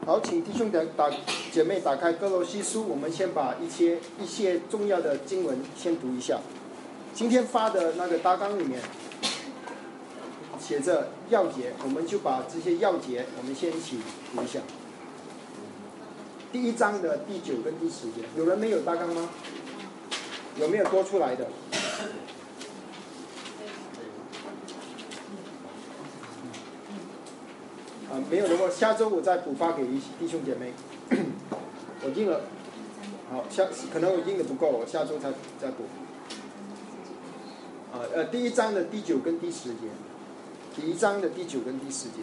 好，请弟兄姐妹打开哥罗西书，我们先把一些重要的经文先读一下。今天发的那个大纲里面写着要节，我们就把这些要节我们先一起读一下。第1章的第9跟第10节，有人没有大纲吗？有没有多出来的？没有的话，下周我再补发给弟兄姐妹。我印了，好，可能我印的不够，我下周再补。第1章的第9跟第10节，第1章的第9跟第10节，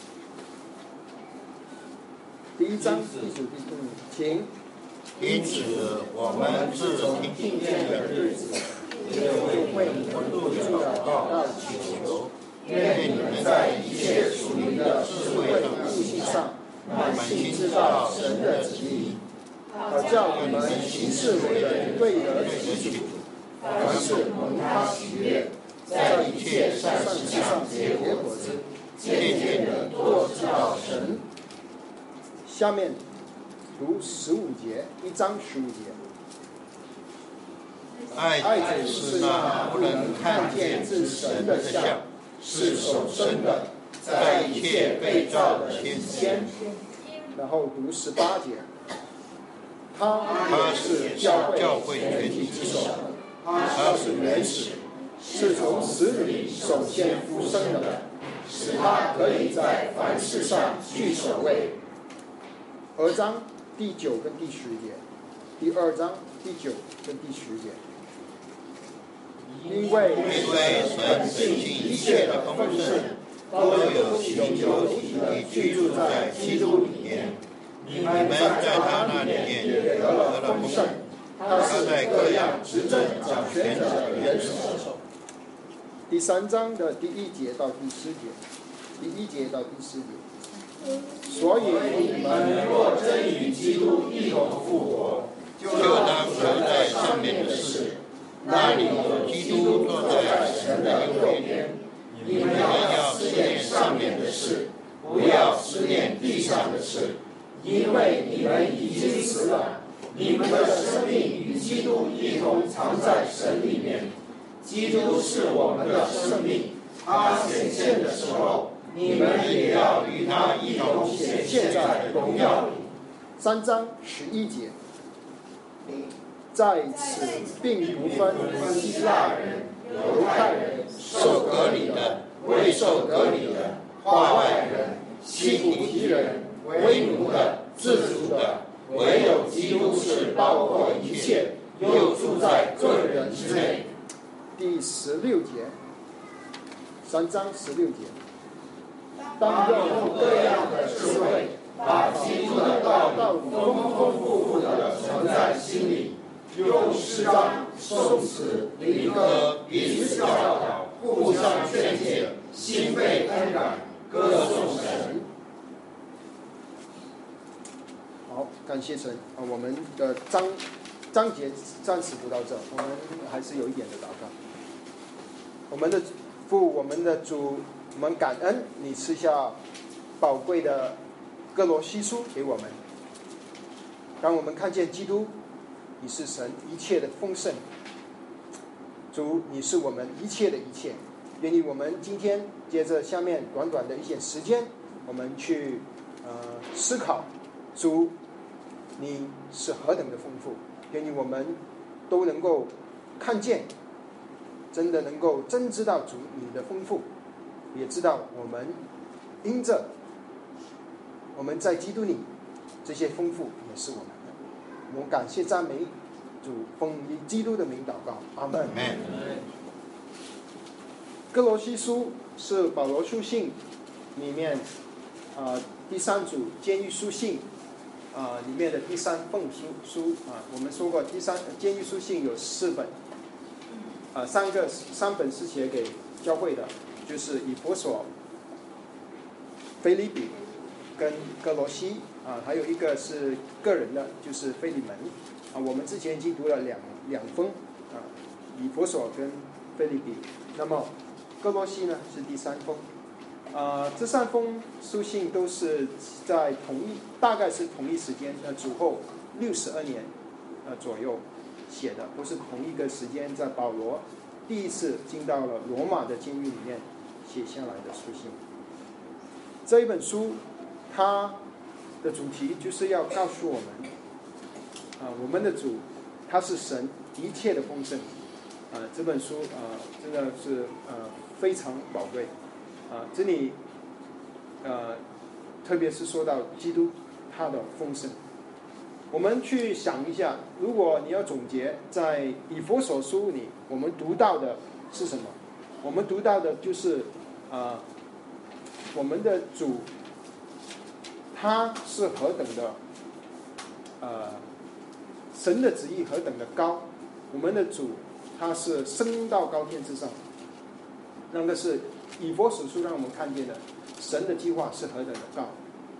第1章第9、第10，请。 因此，我们自从听见的日子，就为你们录主祷告祈求，愿你们在一切属灵的智慧和悟性上，满心知道神的旨意， 好叫你们行事为人对得起主， 凡事蒙他喜悦，在一切善事上结果子，渐渐的多知道神。 下面读15节，1章15节。 爱子是那不能看见是神的像，是手生的，在一切被造的之先。 然后读18节。他是教会全体之首，他是原始， 是从死里首先复生的， 使他可以在凡事上居首位。 2章第9跟第10节，第2章第9跟第10节。因为神本性一切的丰盛，都有形有体的居住在基督里面。你们在他那里面也得了丰盛，他在各样执政掌权者的元首。 第3章的第1节到第10节，第1节到第10节。所以你们若真与基督一同复活，就当存在上面的事，那里有基督坐在神的右边。你们要思念上面的事，不要思念地上的事，因为你们已经死了，你们的生命与基督一同藏在神里面。基督是我们的生命，他显现的时候，你们也要与他一同显现在荣耀里。 3章11节。在此并不分希腊人、犹太人、 受割礼的、未受割礼的、化外人、希古提人、为奴的、自主的，唯有基督是包括一切，又住在众人之内。 第16节，3章16节。 当用各样的智慧，把基督的道理丰丰富富的存在心里，用诗章、颂词、灵歌彼此教导，互相劝诫，心被恩感，歌颂神。 好，感谢神啊！我们的章节暂时读到这，我们还是有一点的祷告。我们的父，我们的主，我们感恩你赐下宝贵的哥罗西书给我们，让我们看见基督，你是神一切的丰盛。主，你是我们一切的一切。愿意我们今天接着下面短短的一些时间，我们去思考主你是何等的丰富。愿意我们都能够看见，真的能够真知道主你的丰富，也知道我们因着我们在基督里这些丰富也是我们的。我们感谢赞美主，奉基督的名祷告，阿们。哥罗西书是保罗书信里面第3组监狱书信里面的第3封书我们说过监狱书信有4本3本是写给教会的，就是以弗所、腓立比跟哥罗西还有一个是个人的，就是腓利门我们之前已经读了两封以弗所跟腓立比。那么哥罗西呢是第3封这3封书信都是在大概是同一时间，主后62年左右写的，都是同一个时间，在保罗第一次进到了罗马的监狱里面写下来的书信。这一本书它的主题就是要告诉我们，我们的主他是神一切的丰盛。这本书真的是非常宝贵。这里特别是说到基督他的丰盛，我们去想一下，如果你要总结在以弗所书里我们读到的是什么？我们读到的就是我们的主他是何等的神的旨意何等的高，我们的主他是升到高天之上，那个是以弗所书让我们看见的神的计划是何等的高。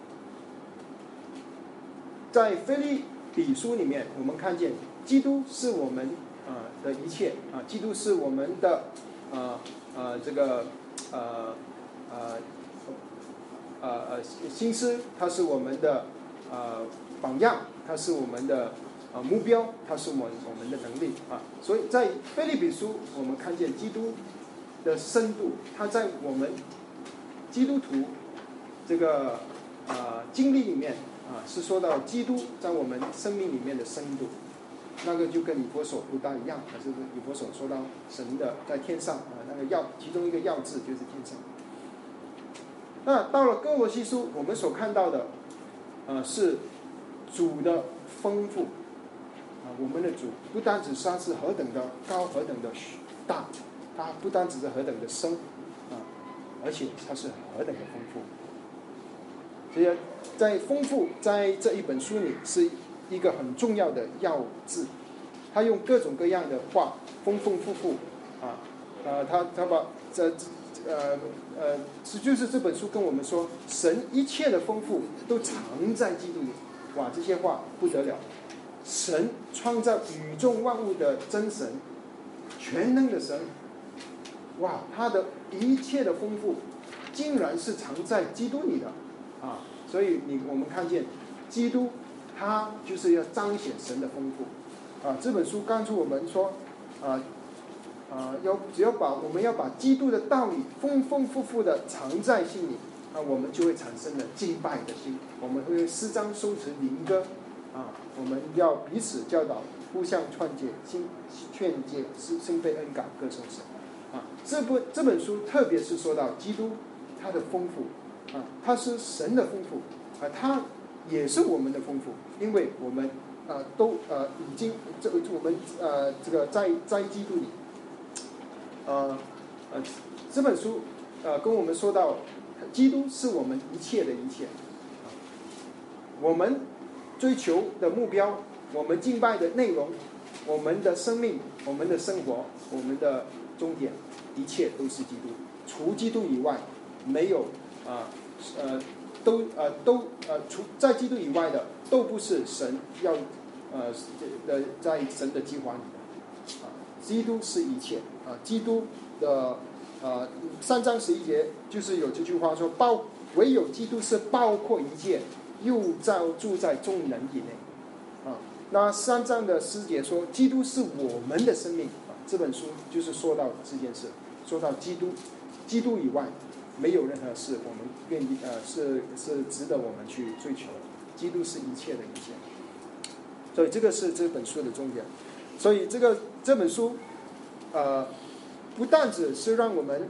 在腓立比书里面我们看见基督是我们的一切基督是我们的这个心思，它是我们的榜样，它是我们的目标，它是我们的能力所以在腓立比书我们看见基督的深度，它在我们基督徒这个经历里面是说到基督在我们生命里面的深度，那个就跟以弗所不大一样，是以弗所说到神的在天上那个其中一个要字就是天上。那到了哥罗西书我们所看到的是主的丰富我们的主不单只是他是何等的高何等的大，他不单只是何等的深而且他是何等的丰富。所以在丰富在这一本书里是一个很重要的要字，他用各种各样的话丰丰富富他把就是这本书跟我们说神一切的丰富都藏在基督里。哇，这些话不得了，神创造宇宙万物的真神，全能的神，哇，他的一切的丰富竟然是藏在基督里的所以我们看见基督他就是要彰显神的丰富这本书告诉我们说我们要把基督的道理丰丰富富的藏在心里我们就会产生了敬拜的心，我们会诗章收词灵歌我们要彼此教导，互相劝诫，心被恩感，各受神这本书特别是说到基督他的丰富他是神的丰富他也是我们的丰富，因为我们都已经我们这个在基督里这本书跟我们说到基督是我们一切的一切，我们追求的目标，我们敬拜的内容，我们的生命，我们的生活，我们的终点，一切都是基督，除基督以外没有除在基督以外的都不是神要在神的计划里的基督是一切基督的3章11节就是有这句话说唯有基督是包括一切，又住在众人以内那3章的10节说基督是我们的生命这本书就是说到这件事，说到基督以外没有任何事我们愿意是值得我们去追求的，基督是一切的一切，所以这个是这本书的重点。所以这本书不但只是让我们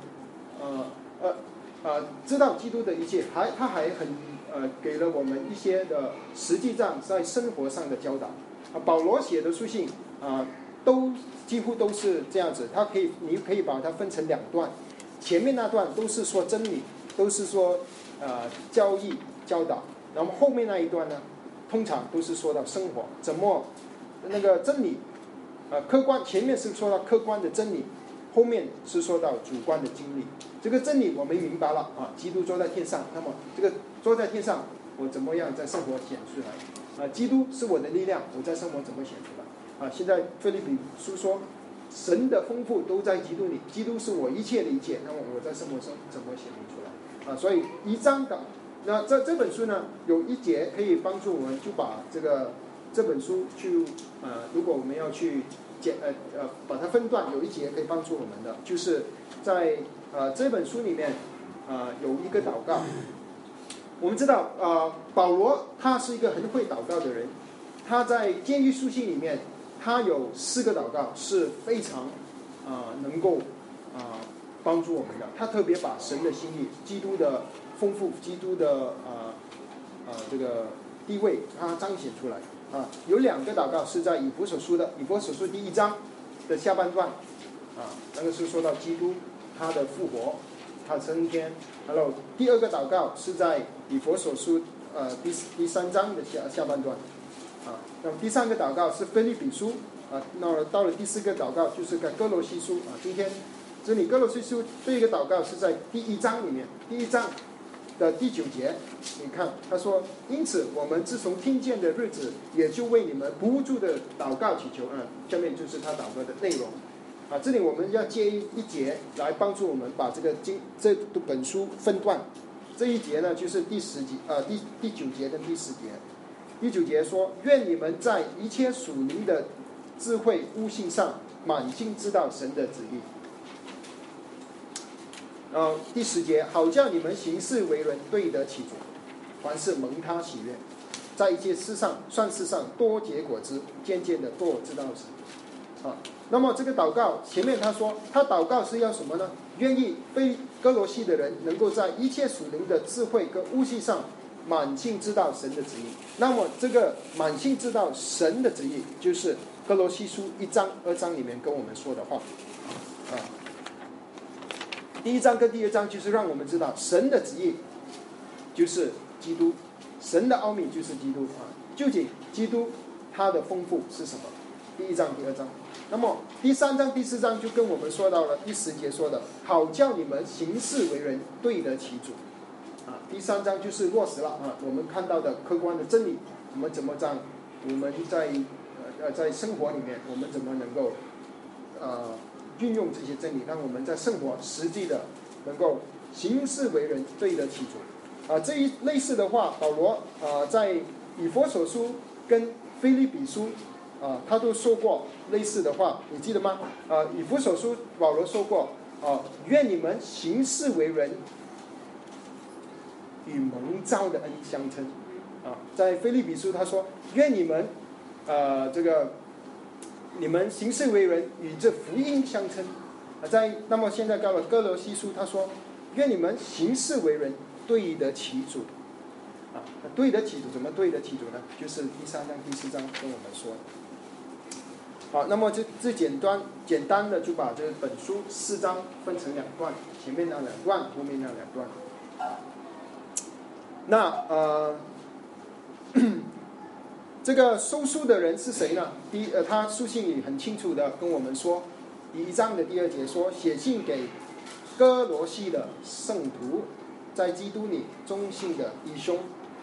知道基督的一切，他还给了我们一些的实际上在生活上的教导保罗写的书信几乎都是这样子，你可以把它分成2段，前面那段都是说真理，都是说教义教导，然后后面那一段呢通常都是说到生活怎么那个真理客观，前面是说到客观的真理，后面是说到主观的经历。这个真理我们明白了基督坐在天上，那么这个坐在天上我怎么样在生活显出来基督是我的力量，我在生活怎么显出来现在腓立比书说神的丰富都在基督里，基督是我一切的一切，那么我在生活中怎么显明出来所以1章的那这本书呢，有一节可以帮助我们就把这本书去如果我们要去把它分段，有一节可以帮助我们的，就是在这本书里面有一个祷告。我们知道保罗他是一个很会祷告的人，他在监狱书信里面他有4个祷告是非常能够帮助我们的。他特别把神的心意、基督的丰富、基督的这个地位他彰显出来有2个祷告是在以弗所书第1章的下半段那个是说到基督他的复活，他升天。然后第2个祷告是在以弗所书第3章的下半段那么第3个祷告是腓立比书那到了第4个祷告就是在哥罗西书今天这里哥罗西书这一个祷告是在第1章里面，第1章的第9节，你看他说，因此我们自从听见的日子，也就为你们不住的祷告祈求下面就是他祷告的内容这里我们要接一节来帮助我们把这本书分段。这一节呢就是第9节跟第10节。第9节说，愿你们在一切属灵的智慧悟性上满心知道神的旨意。第10节，好叫你们行事为人对得起主，凡事蒙他喜悦，在一切事上多结果子，渐渐的多知道神那么这个祷告前面他说他祷告是要什么呢？愿意非哥罗西的人能够在一切属灵的智慧跟悟性上满心知道神的旨意。那么这个满心知道神的旨意，就是哥罗西书1章2章里面跟我们说的话第1章跟第2章就是让我们知道神的旨意就是基督，神的奥秘就是基督究竟基督他的丰富是什么？第1章第2章。那么第3章第4章就跟我们说到了第10节说的，好叫你们行事为人对得起主第3章就是落实了我们看到的客观的真理，我们怎么我们在生活里面我们怎么能够运用这些真理，让我们在生活实际的能够行事为人对得起主这一类似的话，保罗在以弗所书跟腓立比书他都说过类似的话，你记得吗？以弗所书保罗说过愿你们行事为人与蒙召的恩相称在腓立比书他说愿你们你们行事为人与这福音相称那么现在到了哥罗西书他说愿你们行事为人对得起主对得起主，怎么对得起主呢？就是第3章第4章跟我们说好，那么这简单的就把这本书4章分成2段，前面那2段，后面那2段那这个收书的人是谁呢？他书信里很清楚的跟我们说，第1章的第2节说，写信给哥罗西的圣徒，在基督里忠信的弟兄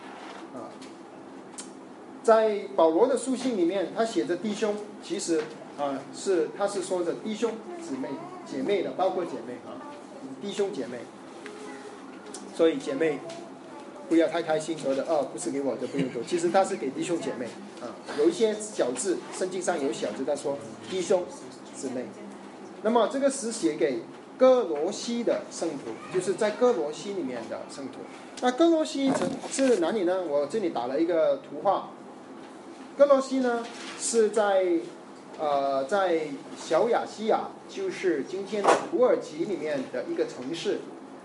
在保罗的书信里面他写着弟兄，其实他是说着弟兄姊妹姐妹的，包括姐妹弟兄姐妹。所以姐妹不要太开心说的不是给我就不用读，其实他是给弟兄姐妹有一些小字，圣经上有小字他说弟兄姊妹。那么这个是写给哥罗西的圣徒，就是在哥罗西里面的圣徒。那哥罗西城是哪里呢？我这里打了一个图画。哥罗西呢是在小亚细亚，就是今天的土耳其里面的一个城市。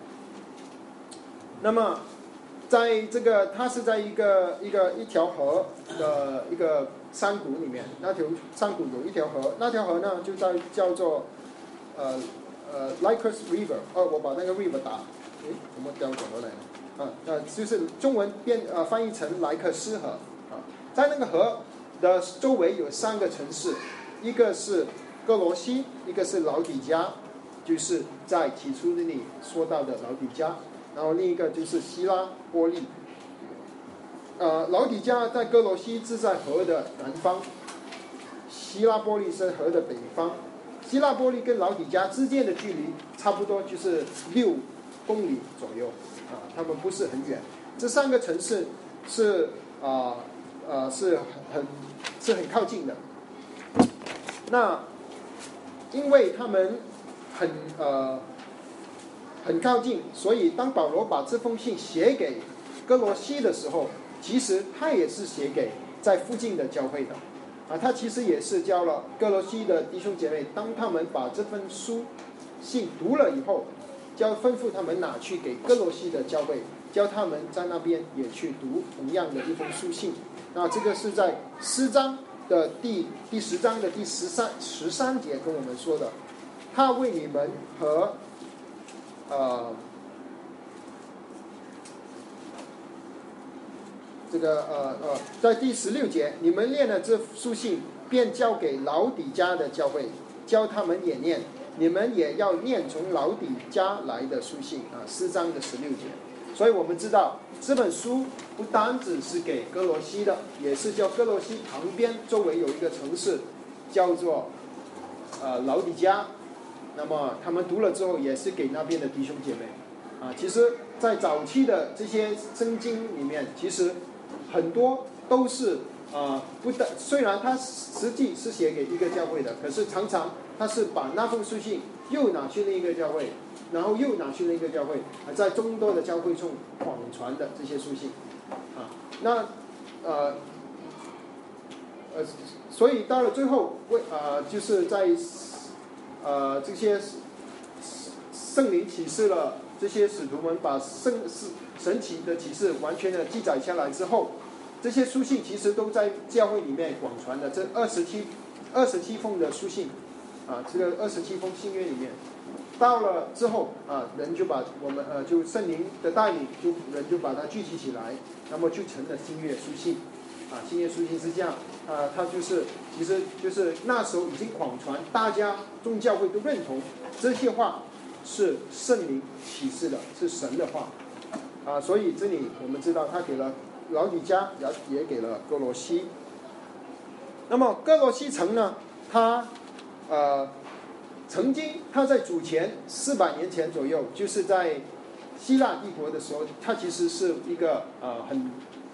那么在它是在一条河的一个山谷里面，那条山谷有一条河，那条河呢就叫做Lycus River。我把那个 river 怎么调转过来呢？就是中文翻译成莱克斯河在那个河的周围有3个城市，一个是哥罗西，一个是老底嘉，就是在起初那里说到的老底嘉，然后另一个就是希拉波利。老底嘉在哥罗西是在河的南方，希拉波利是河的北方。希拉波利跟老底嘉之间的距离差不多就是公里左右他们不是很远。这3个城市是很靠近的。那因为他们很靠近，所以当保罗把这封信写给哥罗西的时候，其实他也是写给在附近的教会的他其实也是教了哥罗西的弟兄姐妹，当他们把这份信读了以后，就要吩咐他们拿去给哥罗西的教会，教他们在那边也去读同样的一封书信。那这个是在10章的第10章的第13节跟我们说的，他为你们和在第16节，你们念了这书信，便交给老底嘉的教会，教他们也念，你们也要念从老底嘉来的书信4章的16节。所以我们知道这本书不单只是给哥罗西的，也是叫哥罗西旁边周围有一个城市叫做老底嘉，那么他们读了之后也是给那边的弟兄姐妹其实在早期的这些圣经里面，其实很多都是虽然他实际是写给一个教会的，可是常常他是把那封书信又拿去另一个教会，然后又拿去另一个教会在众多的教会中广传的这些书信所以到了最后就是在这些圣灵启示了这些使徒们把神奇的启示完全的记载下来之后，这些书信其实都在教会里面广传的。这27封的书信这个27封信约里面，到了之后人就把我们就圣灵的带领，人就把它聚集起来，那么就成了新约书信新约书信是这样它其实就是那时候已经广传，大家众教会都认同这些话是圣灵启示的，是神的话所以这里我们知道他给了老底嘉，也给了哥罗西。那么哥罗西城呢，他曾经他在主前400年前左右，就是在希腊帝国的时候，他其实是一个很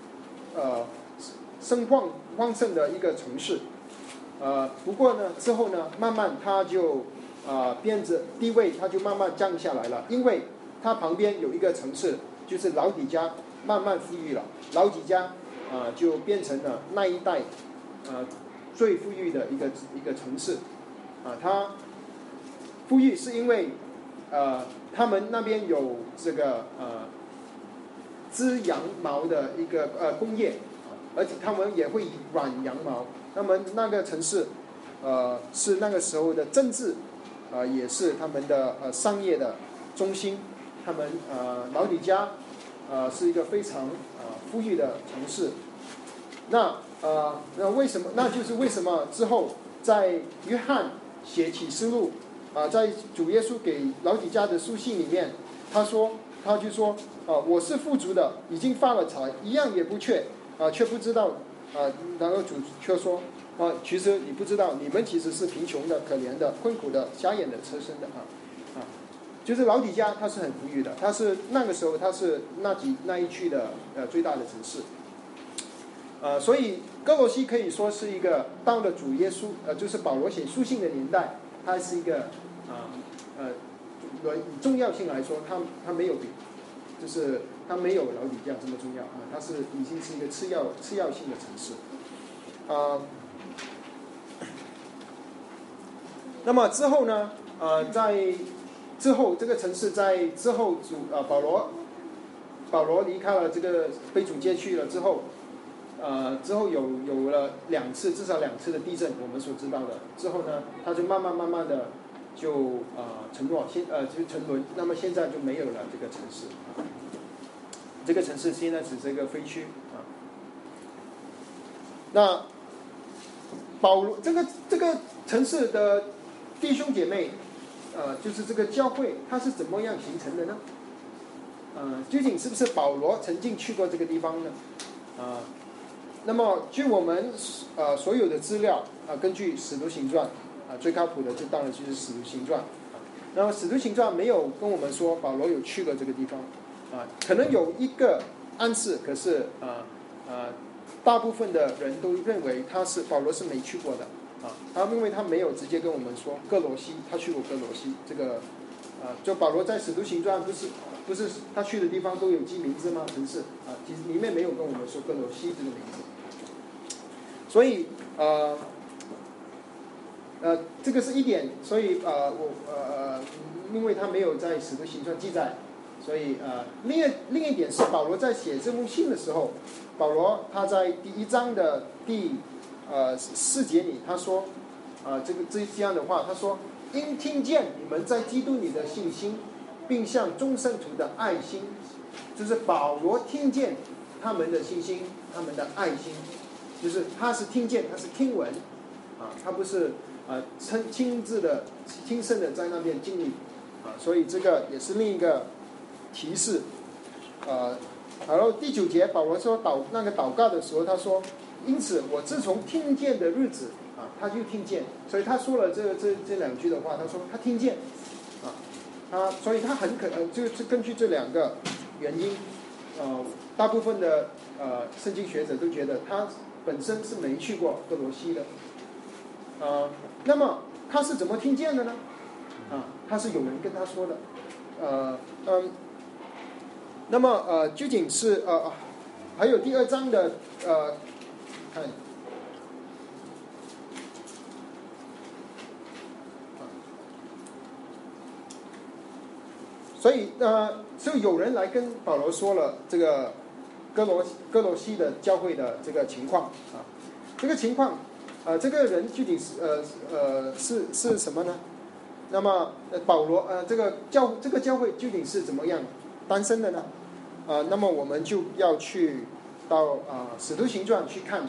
旺盛的一个城市不过呢之后呢，慢慢他就变着地位，他就慢慢降下来了，因为他旁边有一个城市就是老底嘉慢慢富裕了，老底嘉就变成了那一带最富裕的一个城市它富裕是因为他们那边有这个织羊毛的一个工业而且他们也会染羊毛。那么那个城市是那个时候的政治也是他们的商业的中心。他们老底嘉是一个非常富裕的城市。那为什么？那就是为什么之后在约翰写启示录在主耶稣给老底嘉的书信里面，他就说我是富足的，已经发了财，一样也不缺却不知道然后主却说其实你不知道，你们其实是贫穷的、可怜的、困苦的、瞎眼的、车身的就是老底嘉他是很富裕的，他是那个时候他是那一区的最大的城市所以哥罗西可以说是一个到了主耶稣就是保罗写书信的年代，它是一个以重要性来说，它没有就是它没有老底嘉这么重要它是已经是一个次要性的城市那么之后呢在之后这个城市在之后保罗离开了这个被主接去了之后之后有了至少两次的地震，我们所知道的。之后呢，它就慢慢的就沉落，就沉沦。那么现在就没有了这个城市这个城市现在只是一个废墟那保罗这个城市的弟兄姐妹就是这个教会，它是怎么样形成的呢？究竟是不是保罗曾经去过这个地方呢？那么据我们所有的资料根据使徒行传最靠谱的就当然就是使徒行传然后使徒行传没有跟我们说保罗有去过这个地方，可能有一个暗示，可是大部分的人都认为保罗是没去过的因为他没有直接跟我们说哥罗西，他去过哥罗西这个就保罗在使徒行传不是他去的地方都有记名字吗？城市其实里面没有跟我们说哥罗西这个名字，所以这个是一点，所以因为他没有在使徒行传记载，所以另一点是保罗在写这封信的时候，保罗他在第1章的第4节里他说这样的话，他说因听见你们在基督里的信心，并向众圣徒的爱心，就是保罗听见他们的信心，他们的爱心，就是他是听见，他是听闻他不是亲身的在那边经历所以这个也是另一个提示然后第9节保罗说那个祷告的时候，他说因此我自从听见的日子他就听见，所以他说了这2句的话，他说他听见所以他很可能就根据这2个原因大部分的圣经学者都觉得他本身是没去过哥罗西的那么他是怎么听见的呢他是有人跟他说的那么究竟是还有第2章的看所以就有人来跟保罗说了这个哥罗西的教会的这个情况这个情况这个人具体是什么呢？那么保罗这个教会究竟是怎么样诞生的呢？那么我们就要去到使徒行传去看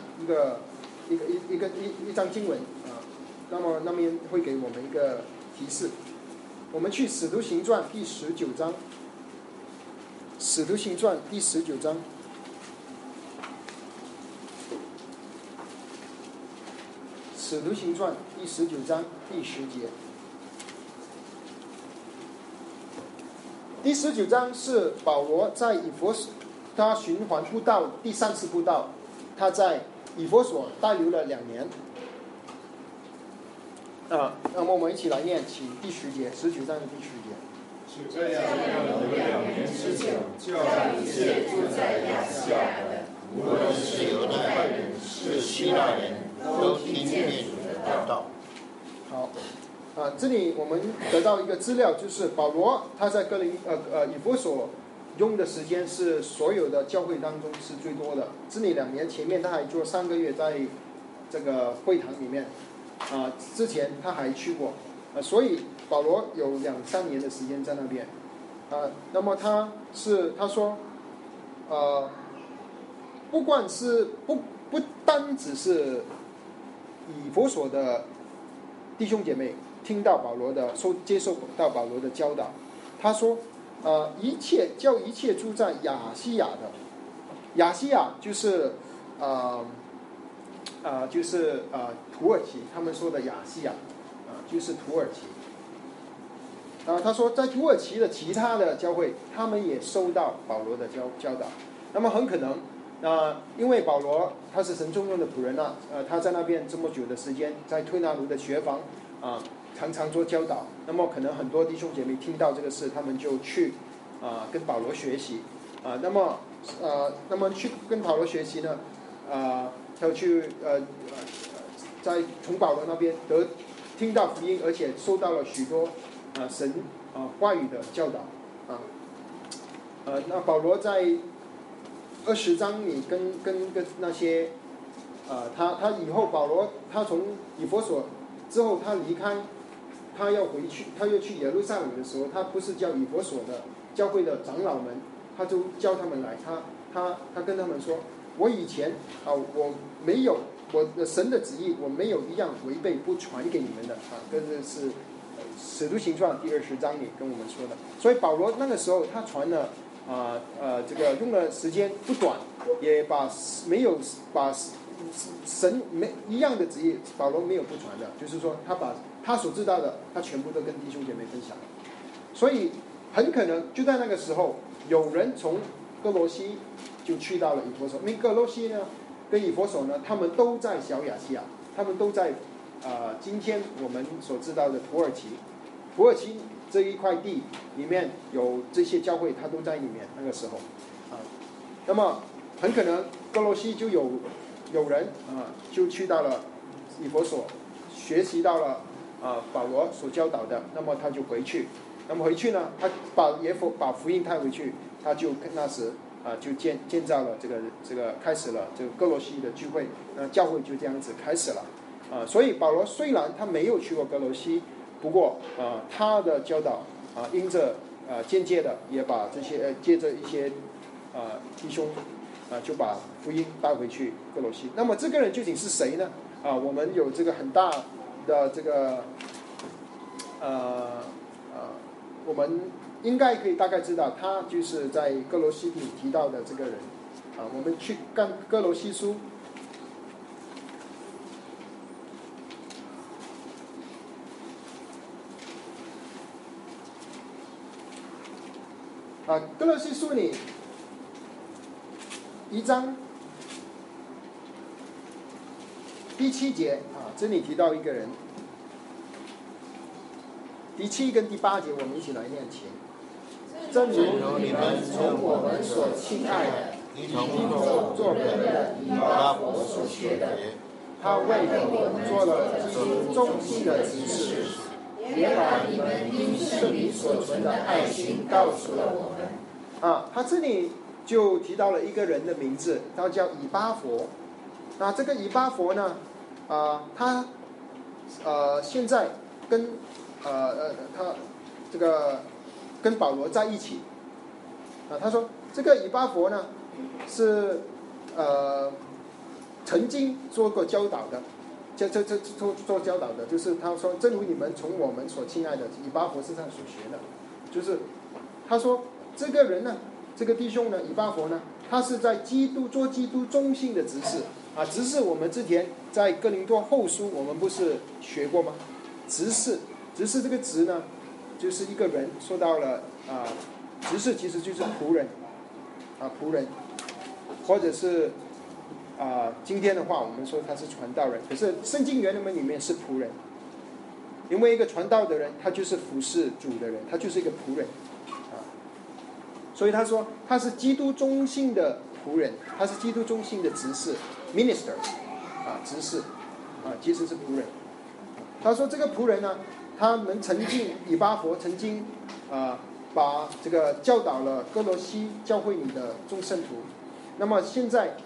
一章经文那么那边会给我们一个提示。我们去使徒行传第19章，使徒行传第19章。使徒行传第19章第10节。第19章是保罗在以弗所，他循环布道第3次布道，他在以弗所待留了2年。那么我们一起来念起第10节，19章的第10节。 是这样，有2年之久，就让一切住在亚细亚的，无论是犹太人是希腊人，都听见主的道。 好，这里我们得到一个资料，就是保罗他在以弗所用的时间是所有的教会当中是最多的。这里2年，前面他还做3个月在这个会堂里面，之前他还去过，所以保罗有2-3年的时间在那边，那么他说，不管是不单只是以弗所的弟兄姐妹听到保罗的接受到保罗的教导，他说一切住在亚细亚的，亚细亚就是土耳其，他们说的亚细亚就是土耳其。他说在土耳其的其他的教会，他们也收到保罗的教导。那么很可能因为保罗他是神中用的仆人他在那边这么久的时间，在推拿卢的学房常常做教导，那么可能很多弟兄姐妹听到这个事，他们就去跟保罗学习那么去跟保罗学习呢要去在从保罗那边听到福音，而且收到了许多神话语的教导那保罗在20章里跟那些他以后保罗他从以弗所之后他离开，他要回去，他又去耶路撒冷的时候，他不是叫以弗所的教会的长老们，他就叫他们来，他跟他们说，我以前我没有我的神的旨意，我没有一样违背不传给你们的这是使徒行传第20章里跟我们说的。所以保罗那个时候他传了这个用的时间不短，也没有把神一样的旨意保罗没有不传的，就是说他把他所知道的他全部都跟弟兄姐妹分享了所以很可能就在那个时候，有人从哥罗西就去到了以弗所，因为哥罗西呢跟以弗所呢，他们都在小亚细亚，他们都在今天我们所知道的土耳其这一块地里面有这些教会，它都在里面。那个时候那么很可能哥罗西就有人就去到了以弗所，学习到了保罗所教导的，那么他就回去。那么回去呢，他把福音带回去，他就那时就建造了这个开始了这个哥罗西的聚会，教会就这样子开始了所以保罗虽然他没有去过哥罗西，不过他的教导因着间接的也把这些借着一些弟兄就把福音带回去哥罗西。那么这个人究竟是谁呢？我们有这个很大的这个我们应该可以大概知道，他就是在哥罗西里提到的这个人我们去看哥罗西书哥罗西书里1章第7节这里提到一个人，第7跟第8节我们一起来念起。正如你们从我们所亲爱的一同做人的以巴弗所学的，他为我们做了基督忠心的执事，也把你们因圣灵所存的爱心告诉了我们。他这里就提到了一个人的名字，他叫以巴弗。那这个以巴弗呢，他现在跟他这个跟保罗在一起他说这个以巴弗呢是曾经做过教导的，做教导的，就是他说正如你们从我们所亲爱的以巴弗身上所学的，就是他说这个人呢，这个弟兄呢，以巴弗呢，他是在做基督忠心的执事执事我们之前在哥林多后书我们不是学过吗？执事这个职呢，就是一个人说到了执事其实就是仆人仆人，或者是今天的话我们说他是传道人，可是圣经原文里面是仆人，因为一个传道的人他就是服侍主的人，他就是一个仆人所以他说他是基督忠心的仆人，他是基督忠心的执事 minister 执事其实是仆人。他说这个仆人呢，他们以巴弗曾经把这个教导了哥罗西教会里的众圣徒，那么现在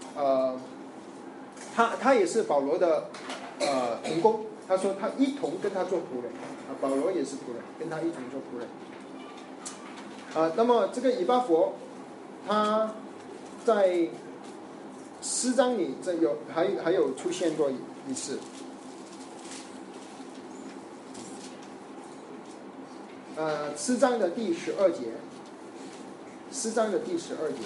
他也是保罗的同工，他说他一同跟他做仆人保罗也是仆人，跟他一同做仆人那么这个以巴弗他在诗章里还有出现过一次诗章的第12节，诗章的第12节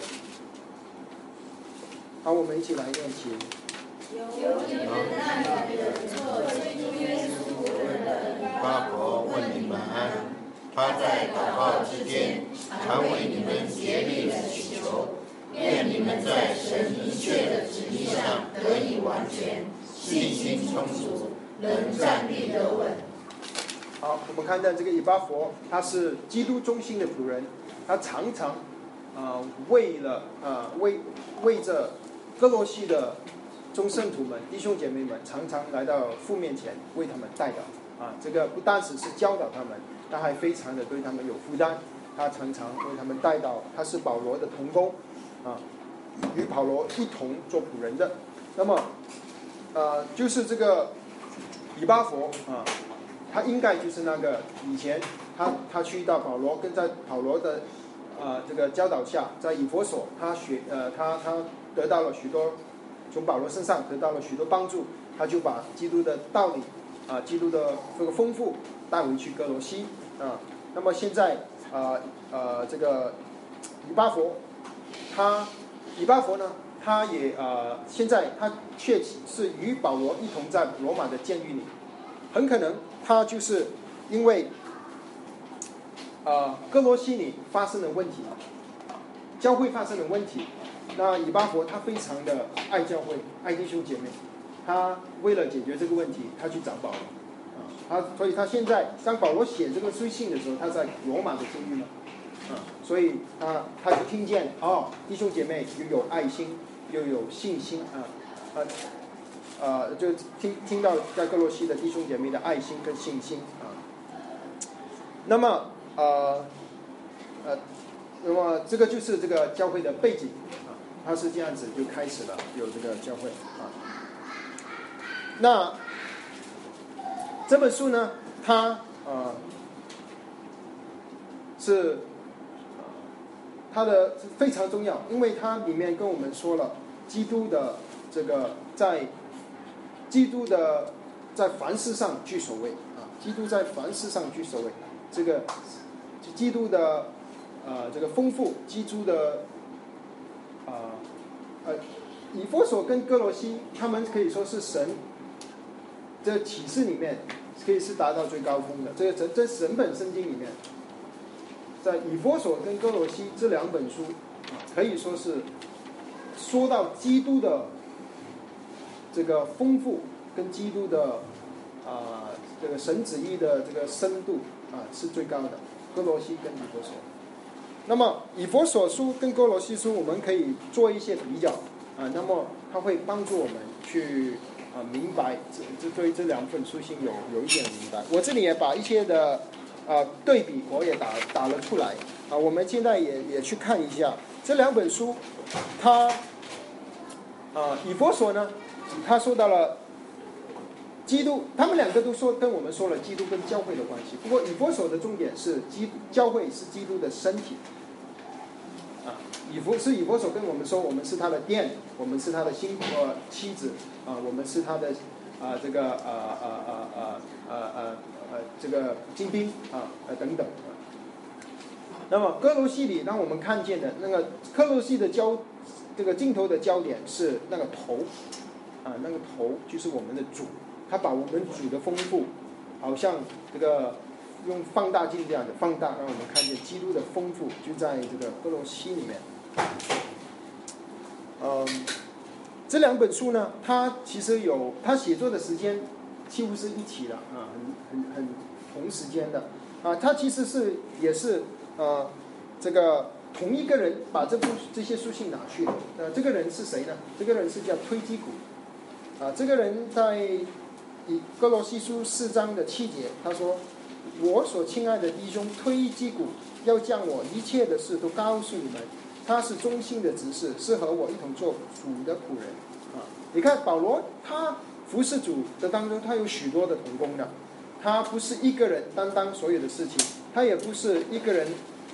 好，我们一起来念起。 有你们那里的做基督耶稣仆人的以巴弗问你们安，他在祷告之间常为你们竭力的祈求，愿你们在神明确的旨意上得以完全，信心充足，能站立得稳。 好，我们看到这个以巴弗他是基督忠心的仆人，他常常为着哥罗西的众圣徒们弟兄姐妹们常常来到父面前为他们代祷这个不单只是教导他们，他还非常的对他们有负担，他常常为他们代祷，他是保罗的同工与保罗一同做仆人的。那么就是这个以巴弗他应该就是那个以前他去到保罗，跟在保罗的这个教导下，在以弗所他得到了许多，从保罗身上得到了许多帮助，他就把基督的道理基督的这个丰富带回去哥罗西那么现在这个以巴弗呢，他也现在他确实是与保罗一同在罗马的监狱里，很可能他就是因为哥罗西里发生了问题，教会发生了问题，那以巴弗他非常的爱教会，爱弟兄姐妹，他为了解决这个问题，他去找保罗，所以他现在当保罗写这个书信的时候，他在罗马的监狱嘛，所以他就听见弟兄姐妹又有爱心又有信心就听到在哥罗西的弟兄姐妹的爱心跟信心那么这个就是这个教会的背景它是这样子就开始了有这个教会那这本书呢，它是它的非常重要，因为它里面跟我们说了基督的这个在凡事上居首位基督在凡事上居首位，这个基督的这个丰富，基督的以弗所跟哥罗西，他们可以说是神这启示里面可以是达到最高峰的。这整本圣经里面，在以弗所跟哥罗西这两本书可以说是说到基督的这个丰富跟基督的这个神旨意的这个深度是最高的，哥罗西跟以弗所。那么以弗所书跟哥罗西书我们可以做一些比较那么它会帮助我们去明白对这两本书信有一点明白。我这里也把一些的对比我也打了出来我们现在也去看一下这两本书。它以弗所呢，他说到了基督，他们两个都跟我们说了基督跟教会的关系。不过以弗所的重点是教会是基督的身体以弗所跟我们说，我们是他的殿，我们是他的妻子我们是他的这个这个精兵等等那么哥罗西里让我们看见的那个哥罗西的这个镜头的焦点是那个头那个头就是我们的主，他把我们主的丰富好像这个用放大镜这样的放大，让我们看见基督的丰富就在这个哥罗西里面。这两本书呢，它其实它写作的时间几乎是一起了很同时间的它其实也是这个同一个人把这些书信拿去的这个人是谁呢？这个人是叫推基古这个人在哥罗西书4章的7节，他说：“我所亲爱的弟兄推基古要将我一切的事都告诉你们。他是忠心的执事，是和我一同做主的仆人你看保罗他服侍主的当中，他有许多的同工的，他不是一个人担当所有的事情，他也不是一个人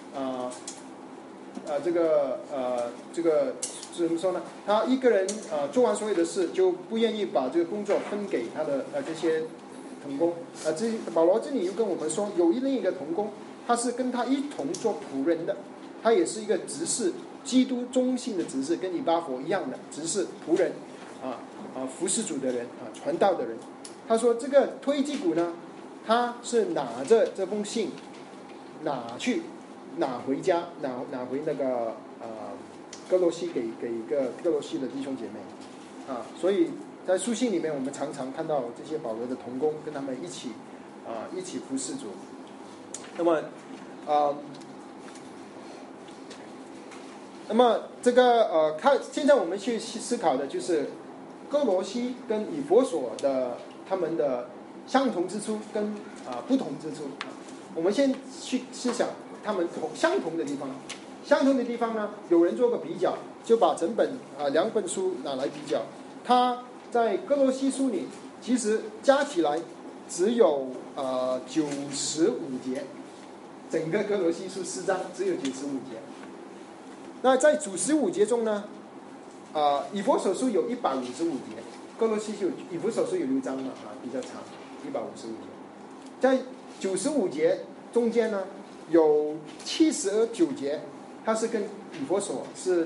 这个怎么说呢？他一个人做完所有的事，就不愿意把这个工作分给他的这些同工保罗这里又跟我们说，有另一个同工，他是跟他一同做仆人的，他也是一个执事，基督忠信的执事，跟以巴弗一样的执事仆人服侍主的人传道的人。他说这个推基古呢，他是拿着这封信拿回家，拿回那个哥罗西给一个哥罗西的弟兄姐妹所以在书信里面我们常常看到这些保罗的同工跟他们一起服侍主。那么这个现在我们去思考的就是哥罗西跟以弗所的他们的相同之处跟不同之处我们先去思想他们相同的地方。相同的地方呢，有人做个比较，就把整本两本书拿来比较。他在哥罗西书里其实加起来只有95节，整个哥罗西书4章只有95节。那在95节中呢以弗所书有155节，哥罗西书以弗所书有6章嘛比较长155节。在95节中间呢有79节，它是跟以弗所是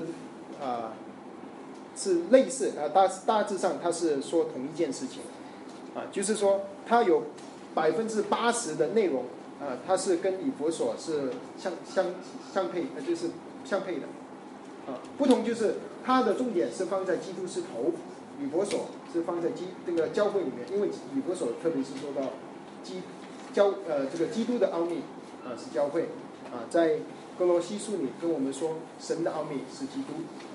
类似大致上它是说同一件事情就是说它有80%的内容它是跟以弗所是相配，就是相配的。不同就是它的重点是放在基督是头，以弗所是放在这个教会里面，因为以弗所特别是说到这个基督的奥秘是教会在哥罗西书里跟我们说神的奥秘是基督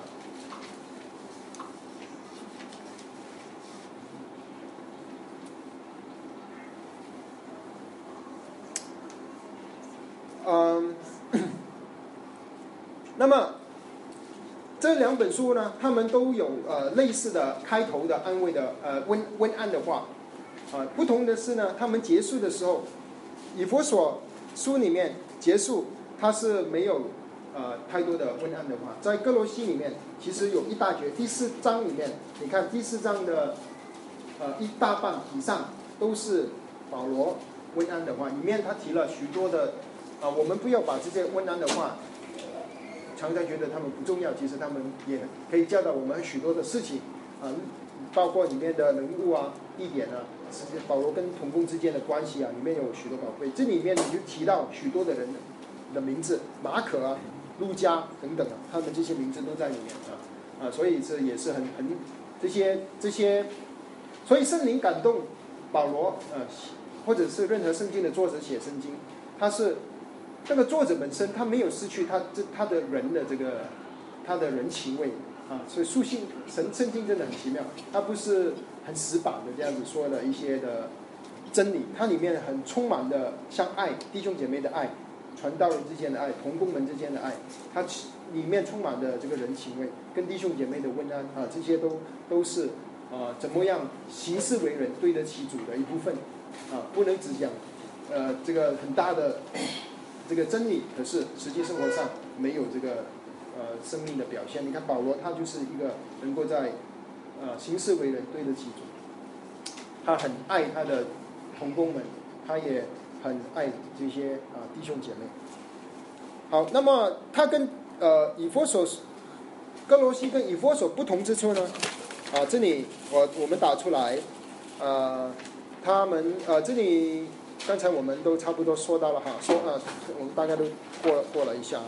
那么这两本书呢，他们都有类似的开头的安慰的温安的话不同的是呢，他们结束的时候，以弗所书里面结束，它是没有太多的温安的话。在哥罗西里面，其实有一大截，第4章里面，你看第4章的一大半以上都是保罗温安的话，里面他提了许多的我们不要把这些温安的话常常觉得他们不重要，其实他们也可以教导我们许多的事情包括里面的人物地点保罗跟同工之间的关系里面有许多宝贵。这里面你就提到许多的人的名字，马可路加等等他们这些名字都在里面所以这也是很这些，所以圣灵感动保罗或者是任何圣经的作者写圣经，他是那个作者本身他没有失去他的人的他的人情味所以圣经真的很奇妙，它不是很死板的这样子说的一些的真理，它里面很充满的像爱，弟兄姐妹的爱，传道人之间的爱，同工们之间的爱，它里面充满的这个人情味，跟弟兄姐妹的温安这些都是怎么样行事为人对得起主的一部分不能只讲这个很大的这个真理，可是实际生活上没有这个生命的表现。你看保罗他就是一个能够在行事为人对得起主，他很爱他的同工们，他也很爱这些弟兄姐妹。好，那么他跟以弗所哥罗西跟以弗所不同之处呢这里我们打出来他们这里刚才我们都差不多说到了我们大概都过了一下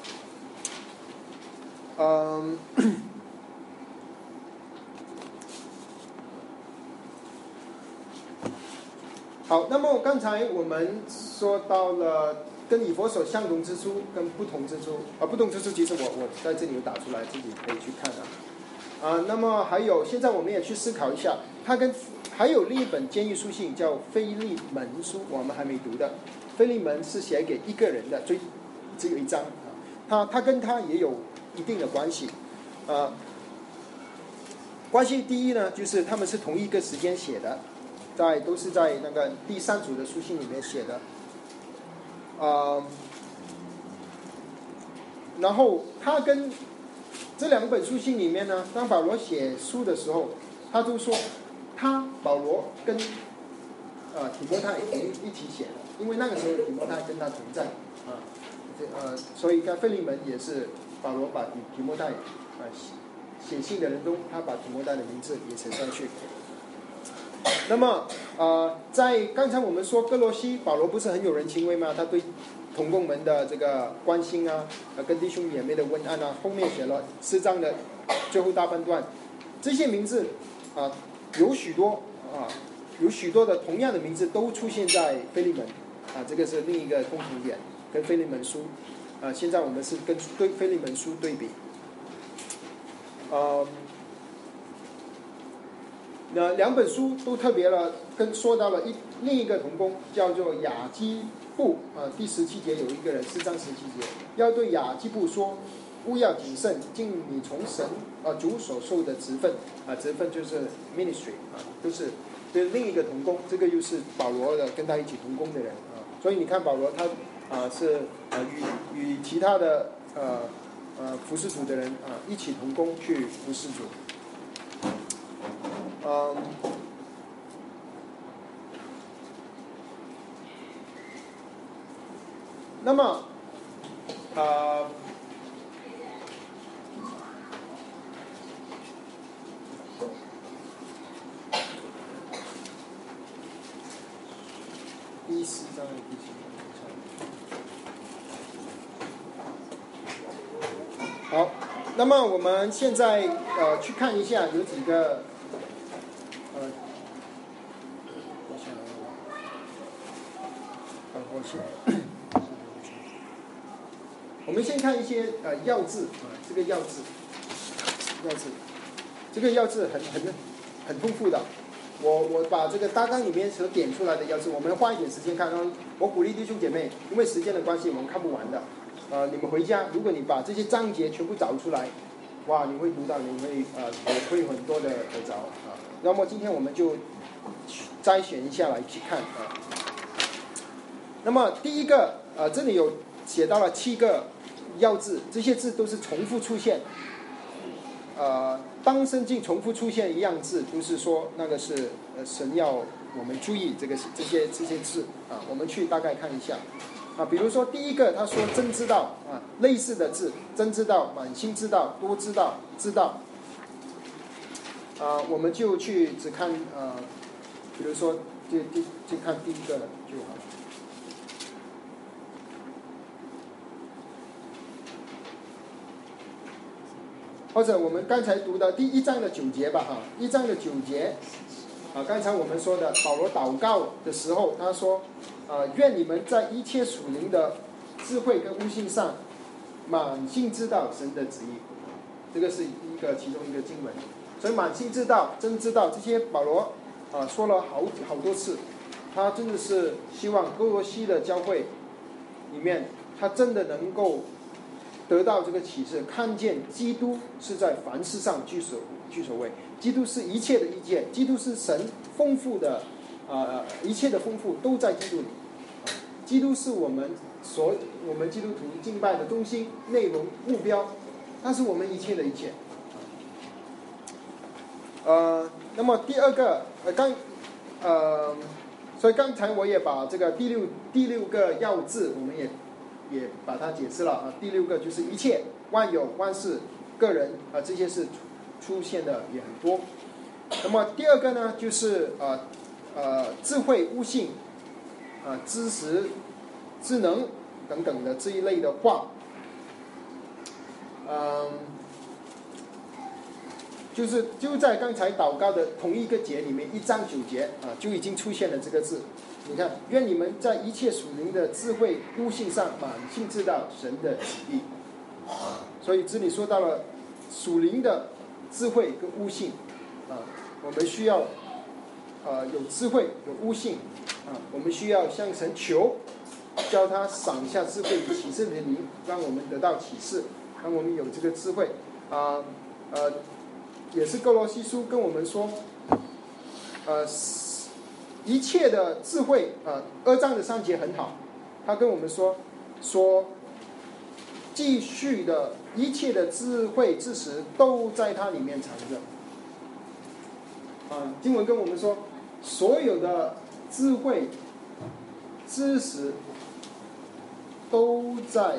好，那么刚才我们说到了跟以弗所相同之处跟不同之处不同之处其实我在这里有打出来，自己可以去看那么还有现在我们也去思考一下，它跟还有另一本监狱书信叫腓利门书，我们还没读的。腓利门是写给一个人的，只有一章他跟他也有一定的关系关系第一呢，就是他们是同一个时间写的，都是在那个第3组的书信里面写的然后他跟这2本书信里面呢，当保罗写书的时候，他就说保罗跟提摩太一起写的，因为那个时候提摩太跟他同在所以在腓利门也是保罗把提摩太写信的人中，他把提摩太的名字也写上去。那么在刚才我们说哥罗西保罗不是很有人情味吗？他对同工们的这个关心跟弟兄姐妹的温安后面写了4章的最后大半段，这些名字有许多的同样的名字都出现在腓利门这个是另一个共同点，跟腓利门书现在我们是跟腓利门书对比那2本书都特别了说到了另一个同工叫做雅基布第17节有一个人4章17节要对雅基布说，务要谨慎，尽你从神主所受的职分职分就是 ministry 都是对另一个同工，这个又是保罗的跟他一起同工的人所以你看保罗他是与其他的服侍主的人一起同工去服侍主那么第4章的第7节那么我们现在去看一下有几个我们先看一些要字这个要字，这个要字很丰富的。我把这个大纲里面所点出来的要字，我们花一点时间看。我鼓励弟兄姐妹，因为时间的关系，我们看不完的。你们回家，如果你把这些章节全部找出来，哇，你会读到，你会会有很多的得着啊。那么今天我们就摘选一下来去看啊。那么第一个这里有写到了7个要字，这些字都是重复出现。当圣经重复出现一样字，就是说那个是神要我们注意这些字啊。我们去大概看一下啊。比如说第一个，他说真知道啊，类似的字，真知道、满心知道、多知道、知道我们就去只看比如说就看第一个就好。或者我们刚才读的第1章的9节吧，1章的9节刚才我们说的保罗祷告的时候，他说愿你们在一切属灵的智慧跟悟性上满心知道神的旨意，这个是其中一个经文。所以满心知道、真知道，这些保罗说了好多次。他真的是希望哥罗西的教会里面，他真的能够得到这个启示，看见基督是在凡事上居首位，基督是一切的一切，基督是神丰富的一切的丰富都在基督里。基督是我们基督徒敬拜的中心、内容、目标，它是我们一切的一切。那么第二个所以刚才我也把这个第六个要字，我们也把它解释了第6个就是一切、万有、万事、个人这些是出现的也很多。那么第2个呢，就是智慧、悟性知识、智能等等的这一类的话，就在刚才祷告的同一个节里面，1章9节就已经出现了这个字。你看，愿你们在一切属灵的智慧悟性上满心知道神的旨意所以这里说到了属灵的智慧跟悟性我们需要有智慧有悟性我们需要向神求，叫他赏下智慧启示的灵，让我们得到启示，让我们有这个智慧也是哥罗西书跟我们说一切的智慧2章的3节很好，他跟我们说继续的一切的智慧知识都在它里面藏着经文跟我们说所有的智慧知识都在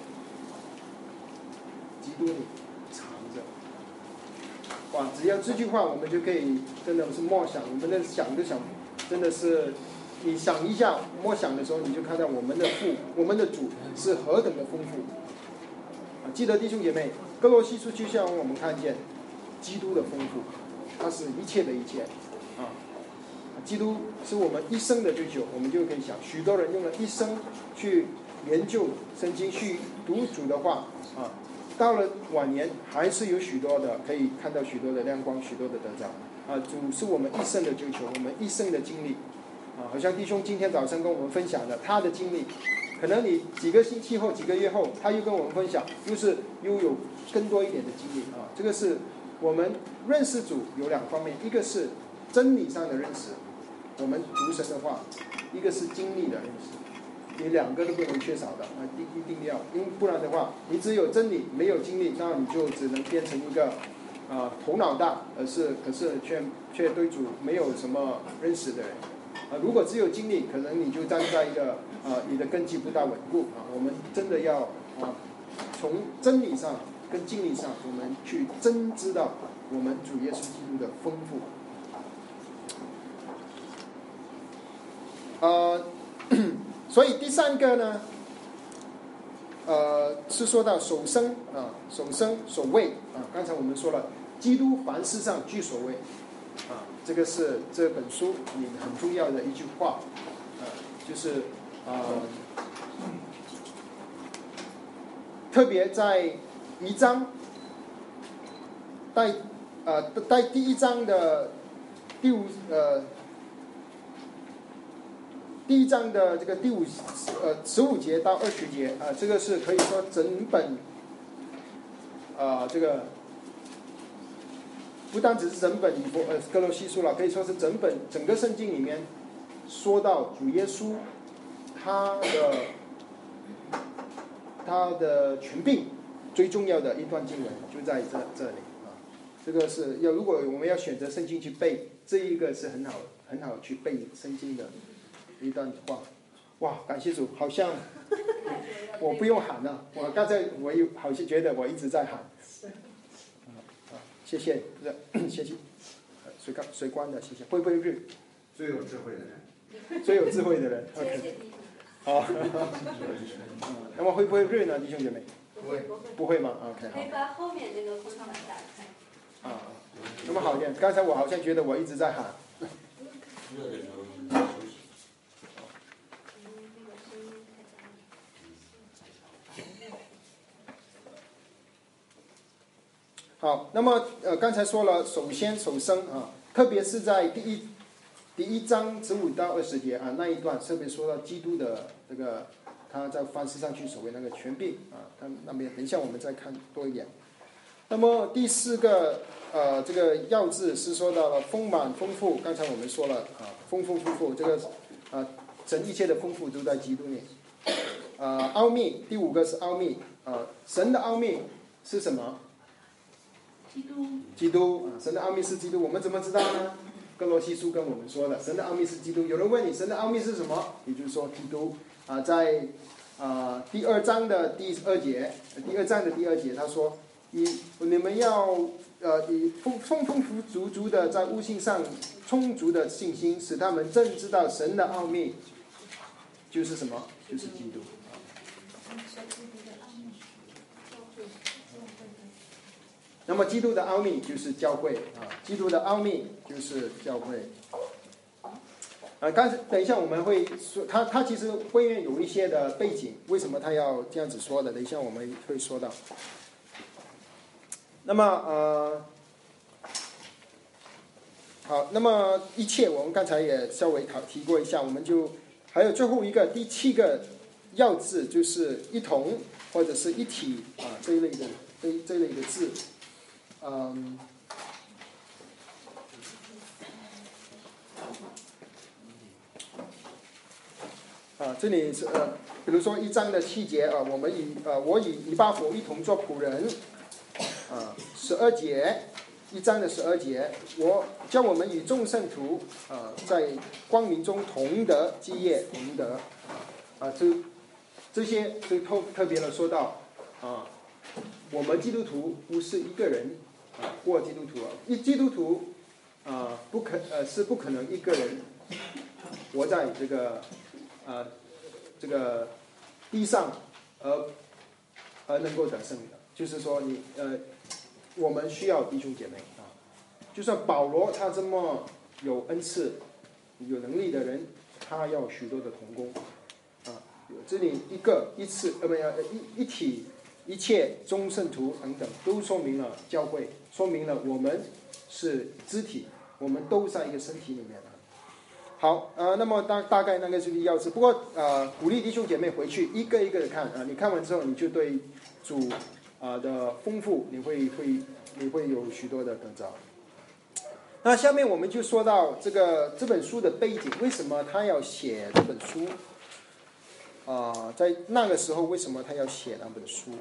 基督里藏着。哇，只要这句话我们就可以真的是默想，我们的想就想真的是你想一下，默想的时候你就看到我们的父，我们的主是何等的丰富记得弟兄姐妹，哥罗西书就像我们看见基督的丰富，它是一切的一切基督是我们一生的追求。我们就可以想，许多人用了一生去研究圣经，去读主的话到了晚年还是有许多的可以看到许多的亮光，许多的得着主是我们一生的追求，我们一生的经历好像弟兄今天早上跟我们分享的他的经历，可能你几个星期后几个月后他又跟我们分享，又有更多一点的经历这个是我们认识主有2方面，一个是真理上的认识，我们读神的话，一个是经历的认识，你2个都不能缺少的一定要，因为不然的话你只有真理没有经历，那你就只能变成一个头脑大可是却对主没有什么认识的人如果只有经历，可能你就站在一个你的根基不大稳固我们真的要从真理上跟经历上，我们去真知道我们主耶稣基督的丰富所以第3个呢是说到守生守生守位刚才我们说了，基督凡事上居首位这个是这本书里很重要的一句话就是特别在1章在第1章的第1章的这个第15节到20节这个是可以说整本这个不单只是整本哥罗西书了，可以说是整个圣经里面说到主耶稣他的权柄最重要的一段经文就在这里这个是如果我们要选择圣经去背，这一个是很好去背圣经的一段话。哇，感谢主，好像我不用喊了，我刚才我好像觉得我一直在喊。谢谢，谢谢。谁关的？谢谢。会不会日？ 最有智慧的人。 最有智慧的人。OK。好。那么会不会日呢，弟兄姐妹？不会吗 ？OK。 可以把后面那个空窗板打开。 那么好一点。刚才我好像觉得我一直在喊。好，那么刚才说了，首先守生特别是在第一章15到20节那一段，特别说到基督的这个他在凡事上去守卫那个权柄他那边等一下我们再看多一点。那么第4个这个要字是说到了丰满丰富，刚才我们说了丰丰富富，这个神一切的丰富都在基督里。奥秘，第5个是奥秘神的奥秘是什么？基督神的奥秘是基督，我们怎么知道呢？哥罗西书跟我们说的，神的奥秘是基督。有人问你神的奥秘是什么，也就是说基督在第2章的第2节，他说你们要以丰足的在悟性上充足的信心，使他们正知道神的奥秘就是什么，就是基督。那么基督的奥秘就是教会基督的奥秘就是教会刚才等一下我们会说他其实会有一些的背景，为什么他要这样子说的，等一下我们会说到。那么好，那么一切我们刚才也稍微提过一下，我们就还有最后一个第7个要字，就是一同或者是一体这一类的字。这里是比如说1章的7节我与以巴弗一同做仆人12节1章的12节，叫我们与众圣徒在光明中同得基业同得这些就特别的说到我们基督徒不是一个人过基督徒基督徒是不可能一个人活在这个地上而能够得胜的，就是说我们需要弟兄姐妹就算保罗他这么有恩赐有能力的人，他要许多的同工这里一体一切众圣徒等等，都说明了教会，说明了我们是肢体，我们都在一个身体里面好那么大概那个就是要旨。不过鼓励弟兄姐妹回去一个一个的看你看完之后，你就对主的丰富你会有许多的得着。那下面我们就说到这本书的背景，为什么他要写这本书在那个时候为什么他要写那本书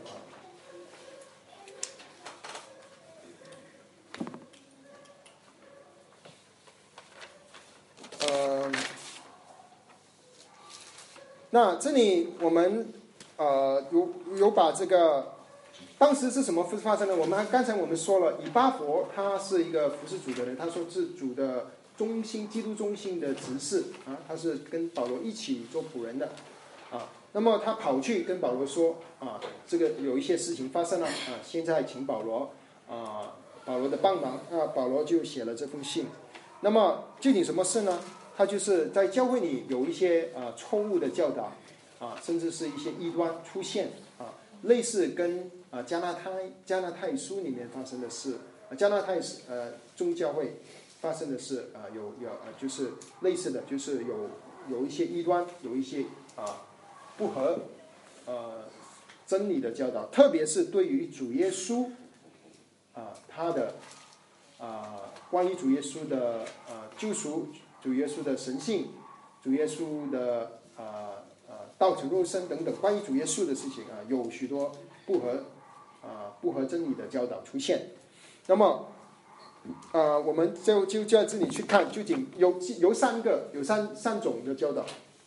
那这里我们有把这个当时是什么发生的？刚才我们说了，以巴弗他是一个服侍主的人，他说是主的中心，基督中心的执事他是跟保罗一起做仆人的那么他跑去跟保罗说这个有一些事情发生了现在请保罗的帮忙保罗就写了这封信。那么具体什么事呢？他就是在教会里有一些错误的教导甚至是一些异端出现类似跟加拉太书里面发生的事，加拉太宗教会发生的事有就是类似的，就是有一些异端，有一些不合真理的教导，特别是对于主耶稣他的关于主耶稣的救赎，主耶稣的神性，主耶稣的道成肉身等等，关于主耶稣的事情有许多不合真理的教导出现。那么我们就在这里去看，究竟有三种的教导。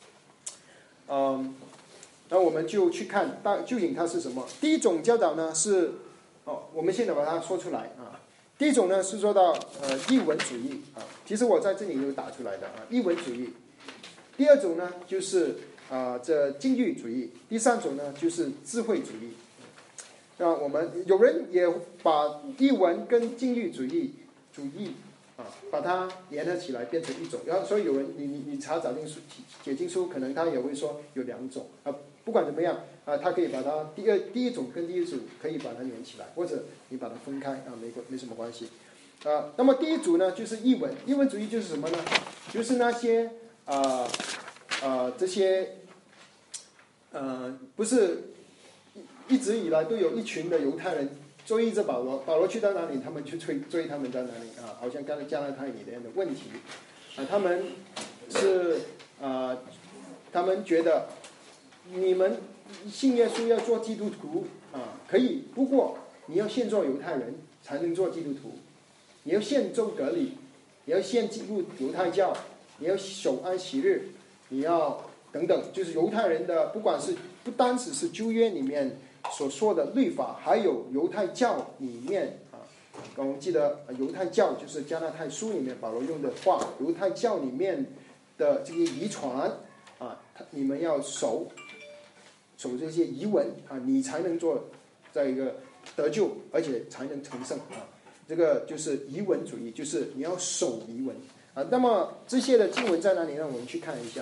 那我们就去看究竟它是什么。第一种教导呢是我们现在把它说出来第一种呢是说到异文主义其实我在这里有打出来的异文主义。第二种呢就是这禁欲主义。第三种呢就是智慧主义。我们有人也把异文跟禁欲主义把它联合起来变成一种，然后所以有人你查解经书可能他也会说有两种不管怎么样他可以把它第一种跟第一种可以把它连起来，或者你把它分开没什么关系那么第一组呢就是异文主义，就是什么呢？就是那些这些不是一直以来都有一群的犹太人追着保罗去到哪里他们去追他们到哪里好像刚才加拉太里面的问题他们是他们觉得你们信耶稣要做基督徒可以，不过你要先做犹太人才能做基督徒，你要先受割礼，你要先进入犹太教，你要守安息日，你要等等，就是犹太人的不单只是旧约里面所说的律法，还有犹太教里面我们记得犹太教就是加拉太书里面保罗用的话，犹太教里面的这些遗传你们要守这些遗文你才能做在一个得救，而且才能成圣这个就是遗文主义，就是你要守遗文那么这些的经文在哪里呢？我们去看一下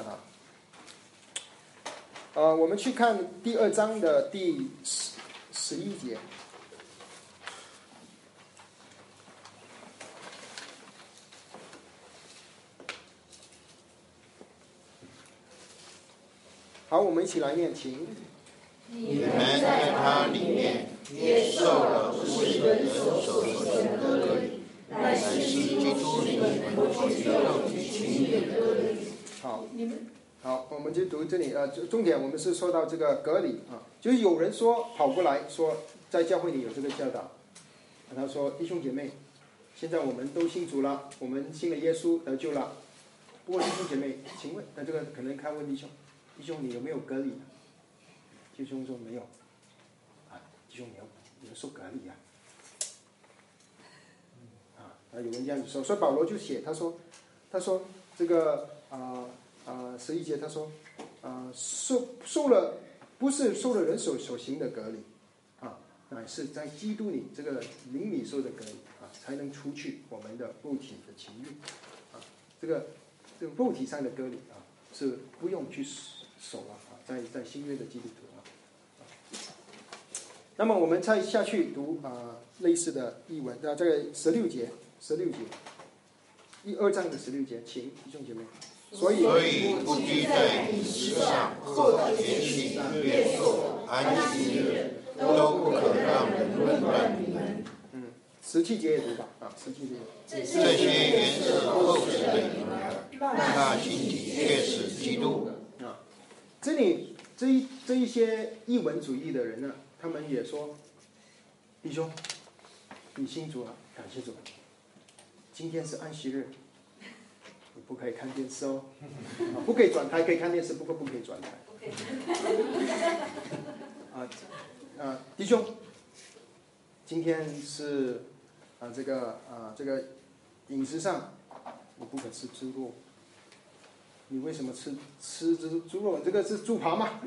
我们去看第2章的第11节。好，我们一起来念，请。 你们在他里面也受了不是人手所行的割礼，乃是基督里面体肉体情欲的割礼。 好，我们就读这里重点我们是说到这个割礼就是有人跑过来说在教会里有这个教导他说弟兄姐妹，现在我们都信主了，我们信了耶稣得救了，不过弟兄姐妹请问这个可能看问弟兄你有没有割礼呢？弟兄说没有弟兄你要受割礼有人这样子说，所以保罗就写他说这个11节他说受了不是受了人所行的割礼乃是在基督里这个灵里受的割礼才能除去我们的肉体的情欲这个肉体上的割礼是不用去守了在新约的基督徒那么我们再下去读类似的译文这个16节第2章的16节，请弟兄姐妹。所以不拘在饮食上或节期、月朔、安息日，都不可让人论断你们。 17节也读吧17节。 这些原是后世的婴儿，那形体却是基督。 这里这一些异文主义的人呢，他们也说，弟兄，你信主了，感谢主。今天是安息日，你不可以看电视不可以转台，可以看电视，不过不可以转台。弟兄，今天是这个饮食上你不可吃猪肉， 你为什么吃猪肉？这个是猪扒吗？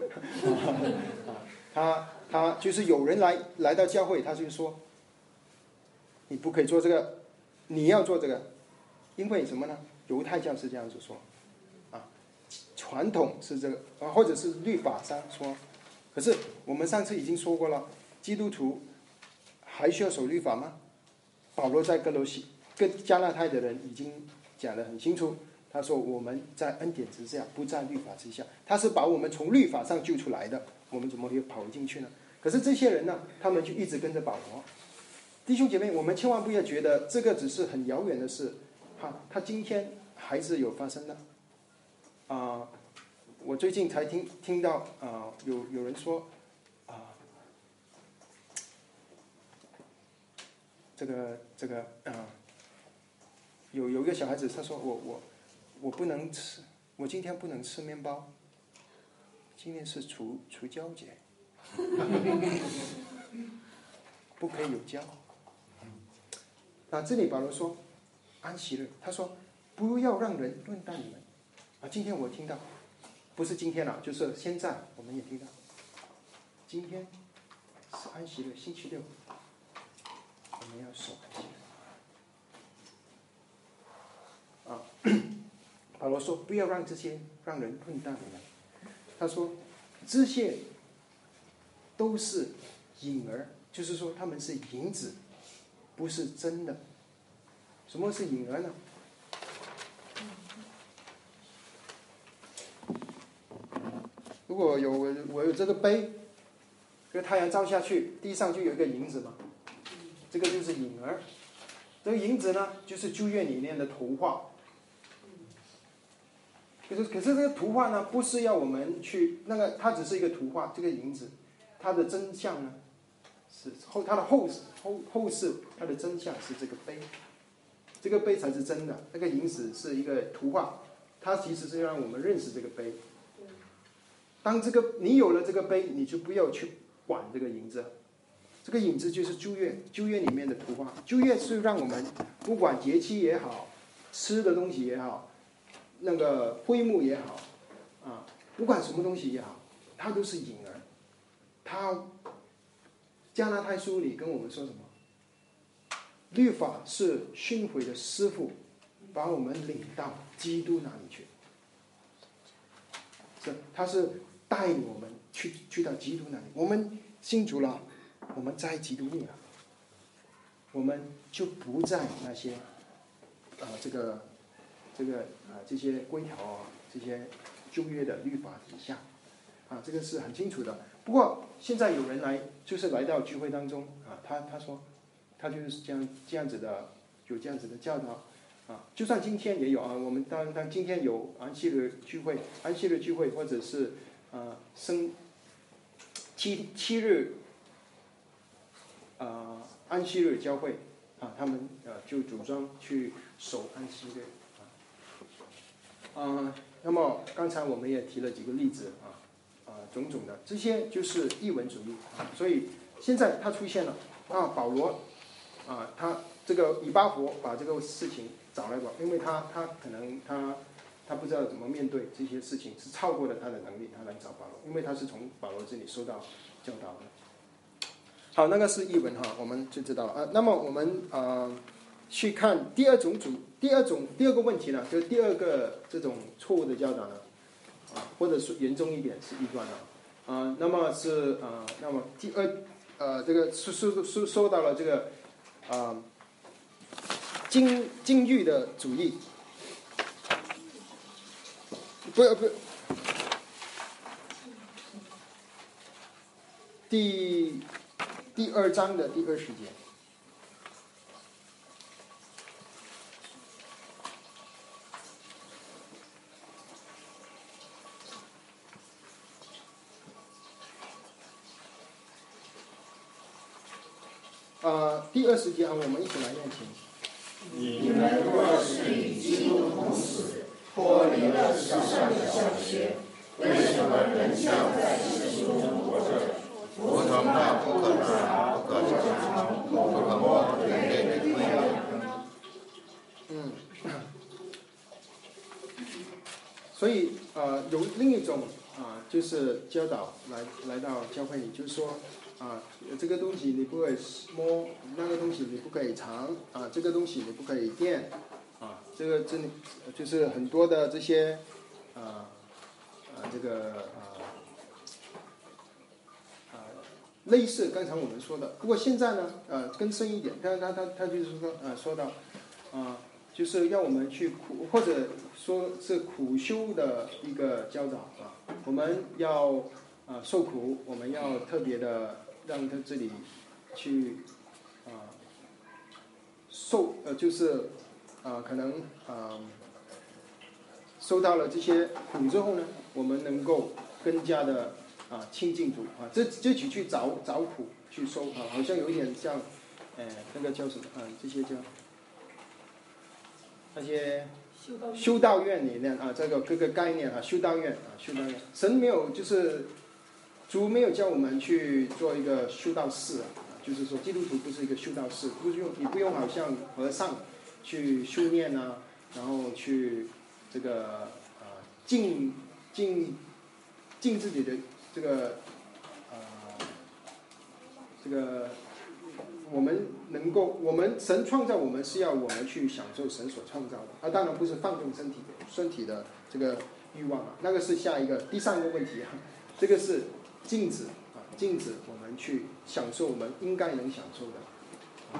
他就是有人来到教会，他就说，你不可以做这个，你要做这个，因为什么呢？犹太教是这样子说，传统是这个，或者是律法上说。可是我们上次已经说过了，基督徒还需要守律法吗？保罗在跟加拉太的人已经讲得很清楚，他说我们在恩典之下，不在律法之下。他是把我们从律法上救出来的，我们怎么会跑进去呢？可是这些人呢，他们就一直跟着保罗。弟兄姐妹，我们千万不要觉得这个只是很遥远的事，他今天还是有发生的。我最近才听到有人说这个有一个小孩子，他说我不能吃，我今天不能吃面包，今天是除酵节，不可以有酵。这里保罗说安息日，他说不要让人论断你们。今天我听到，不是今天了，就是现在我们也听到，今天是安息日，星期六，我们要守安息日。保罗说不要让人论断你们。他说这些都是影儿，就是说他们是影子，不是真的。什么是影儿呢？如果我有这个杯，这个太阳照下去，地上就有一个影子嘛，这个就是影儿。这个影子呢，就是旧约里面的图画。可是这个图画呢，不是要我们去它只是一个图画。这个影子，它的真相呢，是它的后世，它的真相是这个杯，这个杯才是真的。那个影子是一个图画，它其实是让我们认识这个杯。当你有了这个杯，你就不要去管这个影子。这个影子就是旧约里面的图画。旧约是让我们不管节期也好，吃的东西也好，那个会幕也好，不管什么东西也好，它都是影儿。加拉太书里跟我们说什么？律法是训诲的师傅，把我们领到基督那里去。他是带领我们去到基督那里。我们信主了，我们在基督里了，我们就不在那些这些规条这些旧约的律法底下。这个是很清楚的。不过现在有人来到聚会当中他说他就是这样子的，有这样子的教导。就算今天也有我们当今天有安息日聚会或者是七日安息日教会他们就主张去守安息日。那么刚才我们也提了几个例子种种的，这些就是异文主义。所以现在他出现了保罗他这个以巴弗把这个事情找来吧，因为他可能他不知道怎么面对这些事情，是超过了他的能力，他来找保罗，因为他是从保罗这里收到教导的。好，那个是译文我们就知道了。那么我们去看第二个问题呢，就是第二个这种错误的教导呢，或者是严重一点是异端的那么是那么第二这个说到了这个禁欲的主义，不，第二章的第20节。第20节我们一起来念经。 你们若是与基督同死，脱离了世上的小学，为什么仍像在世中活着？活成那不可拿、不可尝、不可摸人类的规所以有另一种就是教导来到教会里，就是说这个东西你不可以摸，那个东西你不可以尝这个东西你不可以掂这个真就是很多的这些这个类似刚才我们说的。不过现在呢更深一点，他就是说到就是要我们去或者说是苦修的一个教导我们要受苦，我们要特别的让他这里去就是可能受到了这些苦之后呢，我们能够更加的亲近主自己去找苦去受好像有一点像那个叫什么这些叫那些修道院里面这个各个概念修道院神没有就是主没有叫我们去做一个修道士就是说基督徒不是一个修道士，你不用好像和尚去修炼然后去这个尽自己的这个我们神创造我们是要我们去享受神所创造的当然不是放纵身体的这个欲望那个是下一个第三个问题这个是禁止我们去享受我们应该能享受的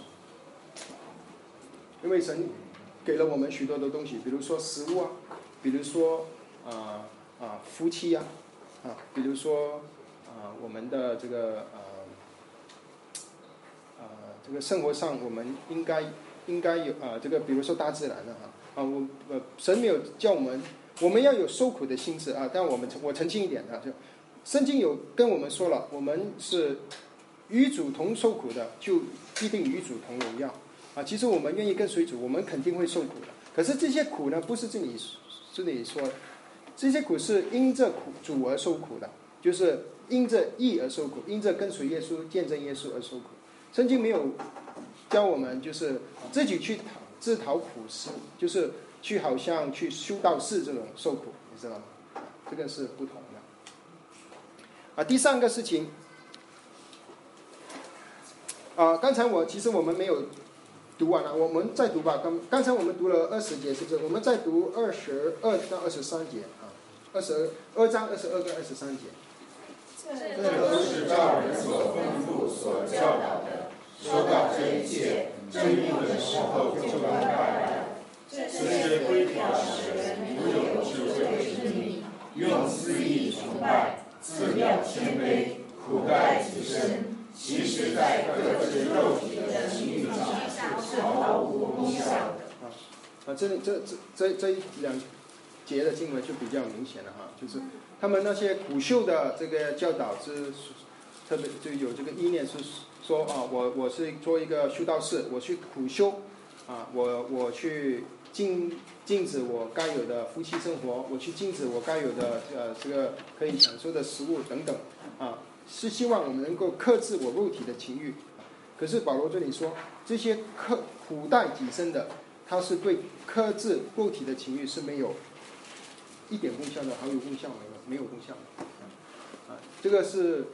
因为神给了我们许多的东西，比如说食物比如说夫妻比如说我们的这个这个生活上我们应该有这个比如说大自然神没有叫我们要有受苦的心志但我澄清一点就圣经有跟我们说了，我们是与主同受苦的，就必定与主同荣耀其实我们愿意跟随主，我们肯定会受苦的。可是这些苦呢，不是这里说的，这些苦是因着主而受苦的，就是因着义而受苦，因着跟随耶稣、见证耶稣而受苦。圣经没有教我们就是自己去自讨苦吃，就是去好像去修道士这种受苦，你知道吗？这个是不同的。第三个事情，刚才其实我们没有读完了，我们再读吧。刚才我们读了20节，是不是？我们再读22到23节22章22跟23节。 这都是照人所吩咐、所教导的。说到这一切，正应的时候就该来了。这些规条使人无有智慧之名，用私意崇拜，自表谦卑，苦待己身，其实在各自肉体的情欲上是毫无功效的。 这两节的经文就比较明显了就是他们那些苦修的这个教导特别就有这个意念是说我是做一个修道士，我去苦修我去禁止我该有的夫妻生活，我去禁止我该有的这个可以享受的食物等等是希望我们能够克制我肉体的情欲可是保罗这里说，这些苦待己身的，他是对克制肉体的情欲是没有一点功效的，毫有功效没有功效的这个是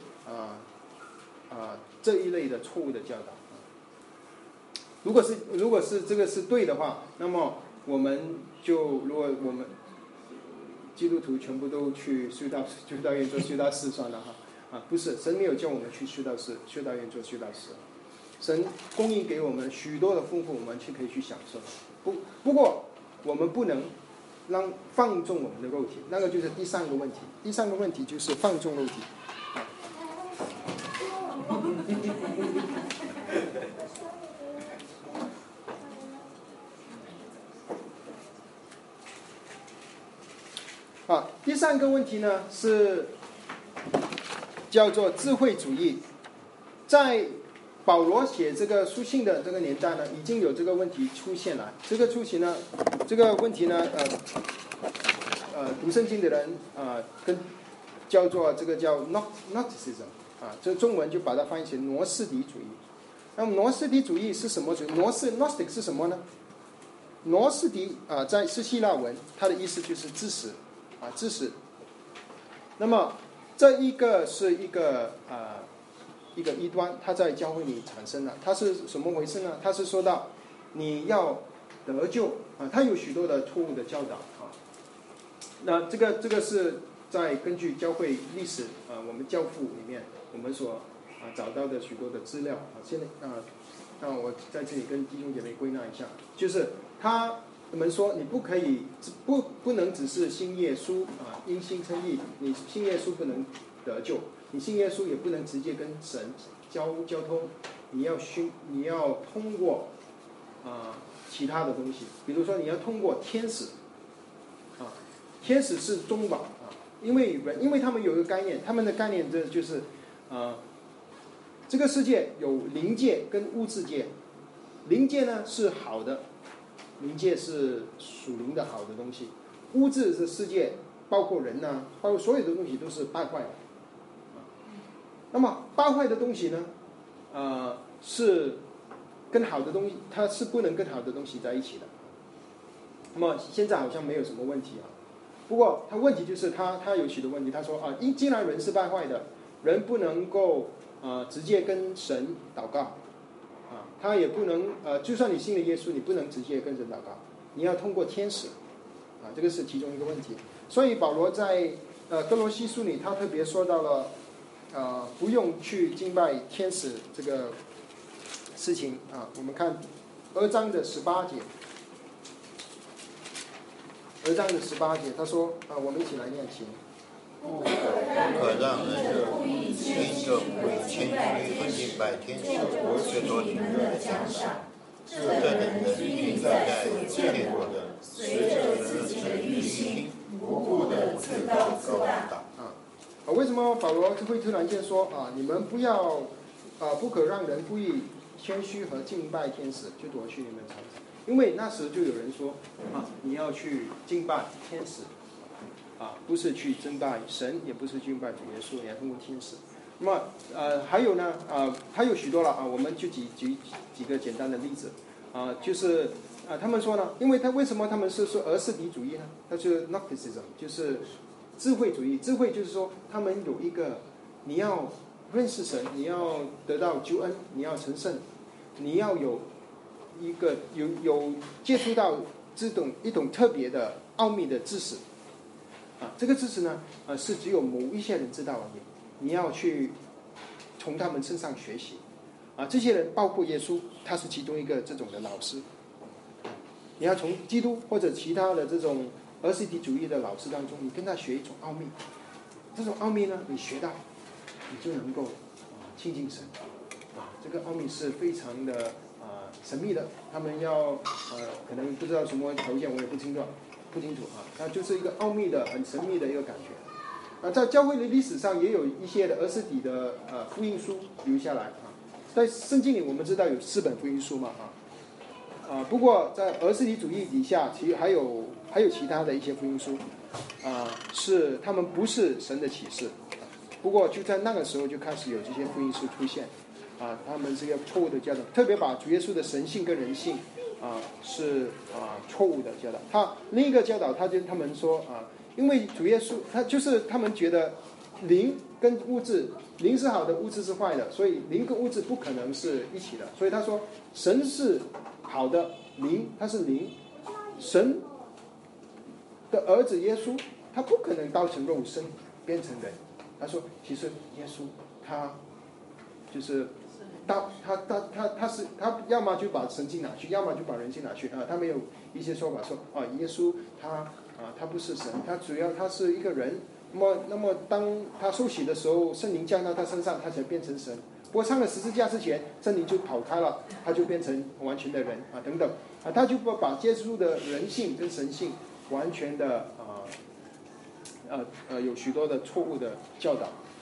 这一类的错误的教导如果是这个是对的话，那么如果我们基督徒全部都去修道院做修道士算了不是，神没有叫我们去修道院做修道士，神供应给我们许多的丰富，我们可以去享受不过我们不能放纵我们的肉体，那个就是第三个问题。第三个问题就是放纵肉体第三个问题呢是叫做智慧主义。在保罗写这个书信的这个年代呢，已经有这个问题出现了。这个问题呢读圣经的人跟叫做这个叫 Gnosticism这中文就把它翻译成挪斯底主义。那么挪斯底主义是什么主义？Gnostic 是什么呢？ 挪斯底在是希腊文，它的意思就是知识知识。那么这一个是一个异端，它在教会里产生了，它是什么回事呢？它是说到你要得救它有许多的错误的教导那这个是在根据教会历史我们教父里面我们所找到的许多的资料现在那我在这里跟弟兄姐妹归纳一下，就是他们说你不可以不能只是信耶稣因信称义，你信耶稣不能得救，你信耶稣也不能直接跟神交通，你要通过其他的东西，比如说你要通过天使天使是中保因为他们有一个概念，他们的概念就是这个世界有灵界跟物质界，灵界呢是好的，灵界是属灵的好的东西，物质的世界包括人包括所有的东西都是败坏的那么败坏的东西呢是跟好的东西，它是不能跟好的东西在一起的。那么现在好像没有什么问题不过他问题就是他有许多问题，他说既然人是败坏的，人不能够直接跟神祷告他也不能就算你信了耶稣，你不能直接跟神祷告，你要通过天使这个是其中一个问题。所以保罗在哥罗西书里他特别说到了不用去敬拜天使这个事情我们看2章的18节2章的18节他说我们一起来念经。 不可让人故意因着不谦虚和敬拜天使却多情的奖赏，这等人必在见过的随着自己的欲心无故的自高自大为什么保罗会突然间说你们不可让人故意谦虚和敬拜天使就夺去你们财产，因为那时就有人说你要去敬拜天使不是去敬拜神，也不是敬拜主耶稣，也要通过天使。那么还有呢还有许多了我们就举几个简单的例子就是他们说呢，因为为什么他们是说俄斯底主义呢？他就是 Gnosticism， 就是智慧主义。智慧就是说他们有一个你要认识神，你要得到救恩，你要成圣，你要有一个有接触到一种特别的奥秘的知识这个知识呢是只有某一些人知道而已，你要去从他们身上学习这些人包括耶稣，他是其中一个这种的老师。你要从基督或者其他的这种俄斯底主义的老师当中，你跟他学一种奥秘，这种奥秘呢你学到你就能够亲近神这个奥秘是非常的神秘的，他们要可能不知道什么条件，我也不清楚那就是一个奥秘的很神秘的一个感觉在教会的历史上也有一些的俄斯底的福音书留下来在圣经里我们知道有4本福音书嘛不过在俄斯底主义底下其实还有其他的一些福音书是他们不是神的启示不过就在那个时候就开始有这些福音书出现他们是一个错误的教导，特别把主耶稣的神性跟人性是错误的教导。另一个教导他们说因为主耶稣他们觉得灵跟物质，灵是好的，物质是坏的，所以灵跟物质不可能是一起的。所以他说神是好的，灵他是灵，神的儿子耶稣他不可能道成肉身变成人。他说其实耶稣他就是他要么就把神性拿去，要么就把人性拿去他们有一些说法说耶稣他不是神，他主要他是一个人，那么当他受洗的时候圣灵降到他身上，他才变成神。不过上了十字架之前圣灵就跑开了，他就变成完全的人等等他就把接触的人性跟神性完全的有许多的错误的教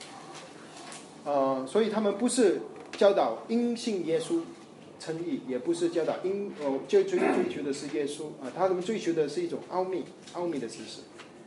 导所以他们不是教导因信耶稣称义，也不是教导追求的是耶稣他们追求的是一种奥秘的知识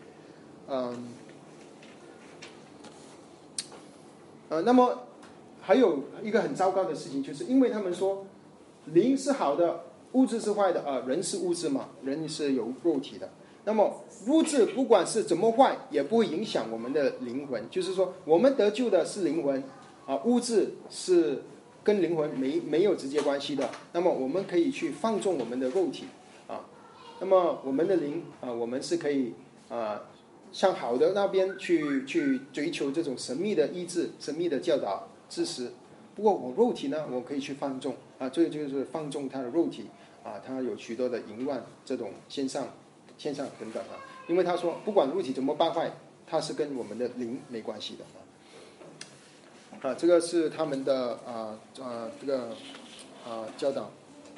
那么还有一个很糟糕的事情，就是因为他们说灵是好的， 物质是坏的人是物质嘛，人是有肉体的。那么物质不管是怎么坏，也不会影响我们的灵魂。就是说，我们得救的是灵魂物质是跟灵魂没有直接关系的。那么我们可以去放纵我们的肉体那么我们的灵我们是可以向好的那边去追求这种神秘的医治、神秘的教导知识。不过我肉体呢，我可以去放纵这就是放纵他的肉体他有许多的淫乱这种现象等等因为他说不管肉体怎么败坏，它是跟我们的灵没关系的这个是他们的这个教导。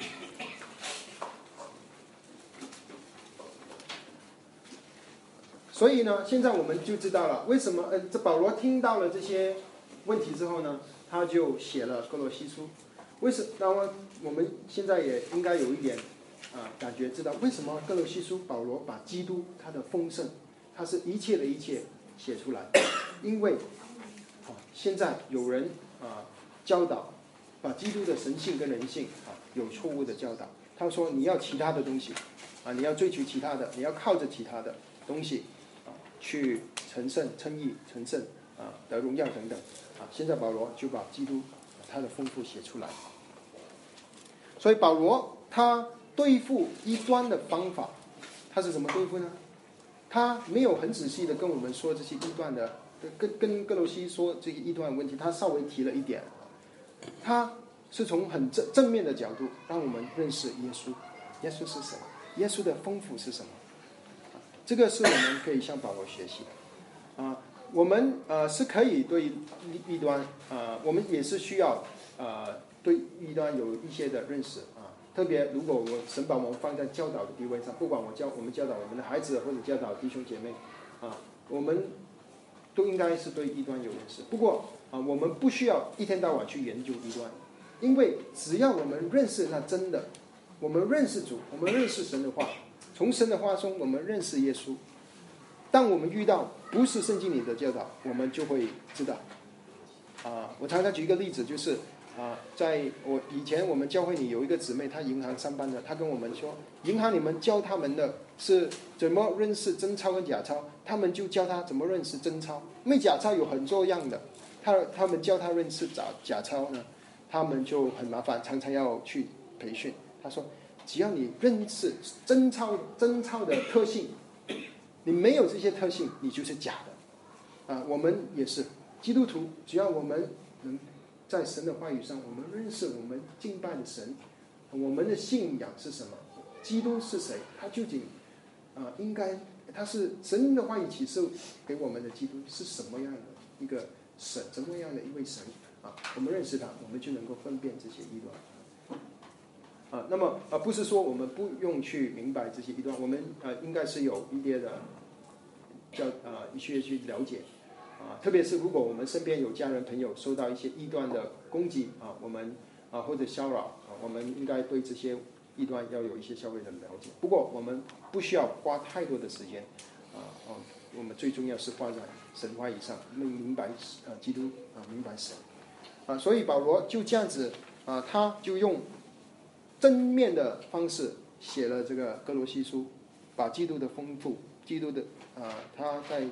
所以呢，现在我们就知道了为什么这保罗听到了这些问题之后呢，他就写了哥罗西书。那么我们现在也应该有一点感觉知道为什么哥罗西书保罗把基督他的丰盛，他是一切的一切写出来。因为现在有人教导把基督的神性跟人性有错误的教导。他说你要其他的东西你要追求其他的，你要靠着其他的东西去成圣、称义、成圣得荣耀等等现在保罗就把基督他的丰富写出来。所以保罗他对付异端的方法，他是怎么对付呢？他没有很仔细的跟我们说这些异端的，跟哥罗西说这些异端的问题，他稍微提了一点。他是从很正面的角度让我们认识耶稣，耶稣是谁，耶稣的丰富是什么。这个是我们可以向保罗学习的我们是可以对异端我们也是需要对异端有一些的认识特别如果神把我们放在教导的地位上，不管我们教导我们的孩子或者教导弟兄姐妹我们都应该是对异端有认识。不过我们不需要一天到晚去研究异端，因为只要我们认识那真的，我们认识主，我们认识神的话，从神的话中我们认识耶稣。当我们遇到不是圣经里的教导，我们就会知道我常常举一个例子，就是在以前我们教会里有一个姊妹，她银行上班的，她跟我们说，银行你们教他们的是怎么认识真钞跟假钞，他们就教他怎么认识真钞，因为假钞有很多样的，他们教他认识假钞呢，他们就很麻烦，常常要去培训。他说只要你认识真钞的特性，你没有这些特性你就是假的我们也是基督徒，只要我们能在神的话语上，我们认识我们敬拜的神，我们的信仰是什么，基督是谁，他究竟应该他是神的话语启示给我们的基督是什么样的一个神，什么样的一位神我们认识他，我们就能够分辨这些异端那么不是说我们不用去明白这些异端，我们应该是有一些的一些去了解特别是如果我们身边有家人朋友受到一些异端的攻击我们或者骚扰我们应该对这些异端要有一些稍微的了解。不过我们不需要花太多的时间我们最重要是花在神话语上，明白基督明白神所以保罗就这样子他就用正面的方式写了这个哥罗西书，把基督的丰富，基督的他在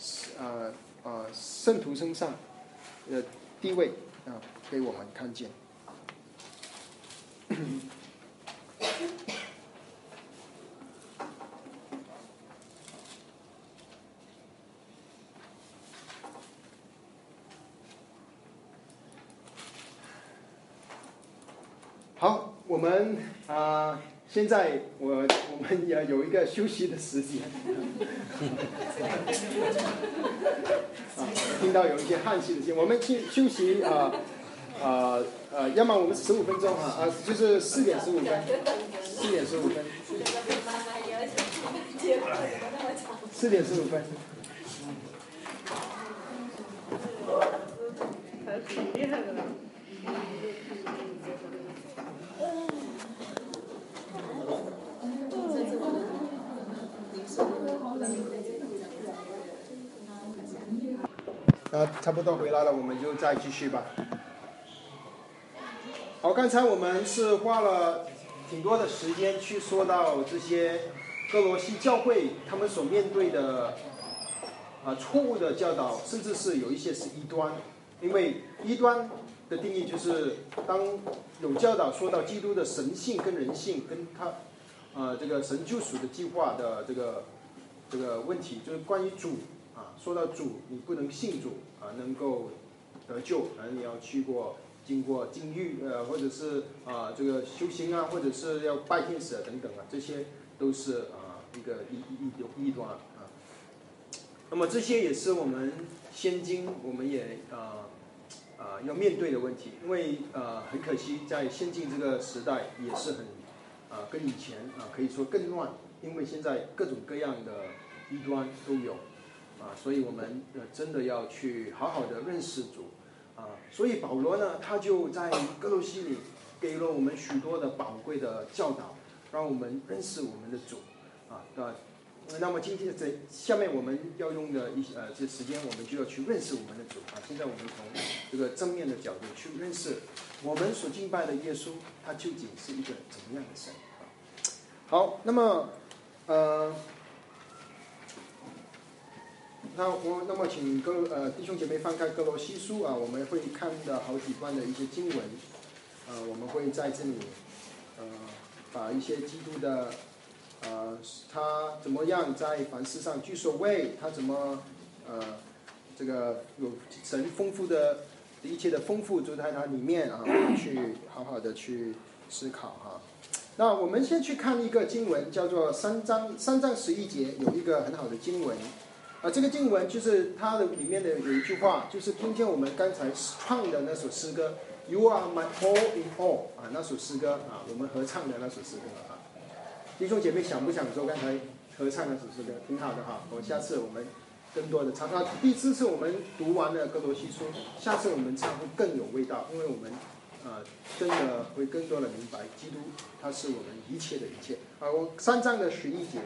圣徒身上的地位给我们看见好，我们现在我们也有一个休息的时间听到有一些叹气的声音，我们去休息要么我们15分钟就是4点15分，4点15分，4点15分。差不多回来了，我们就再继续吧。好，刚才我们是花了挺多的时间去说到这些哥罗西教会他们所面对的错误的教导，甚至是有一些是异端。因为异端的定义就是当有教导说到基督的神性跟人性跟他这个神救赎的计划的这个问题，就是关于主说到主你不能信主能够得救你要经过禁欲或者是这个修行或者是要拜天使等等这些都是一个异端那么这些也是我们现今我们也要面对的问题，因为很可惜在现今这个时代也是很跟以前可以说更乱，因为现在各种各样的异端都有所以我们真的要去好好的认识主所以保罗呢，他就在哥罗西里给了我们许多的宝贵的教导，让我们认识我们的主那么今天下面我们要用的这时间，我们就要去认识我们的主现在我们从这个正面的角度去认识我们所敬拜的耶稣，他究竟是一个怎么样的神好，那么那么请弟兄姐妹翻开哥罗西书我们会看到好几段的一些经文我们会在这里把一些基督的他怎么样在凡事上居首位，他怎么这个有神丰富的一切的丰富就在他里面我们去好好的去思考那我们先去看一个经文，叫做3章11节，有一个很好的经文这个经文就是它的里面的有一句话，就是今天我们刚才唱的那首诗歌 You are my all in all 那首诗歌我们合唱的那首诗歌弟兄姐妹想不想说刚才合唱那首诗歌？挺好的我下次我们更多的唱第一次是我们读完了哥罗西书，下次我们唱会更有味道，因为我们真的会更多的明白基督他是我们一切的一切3章的11节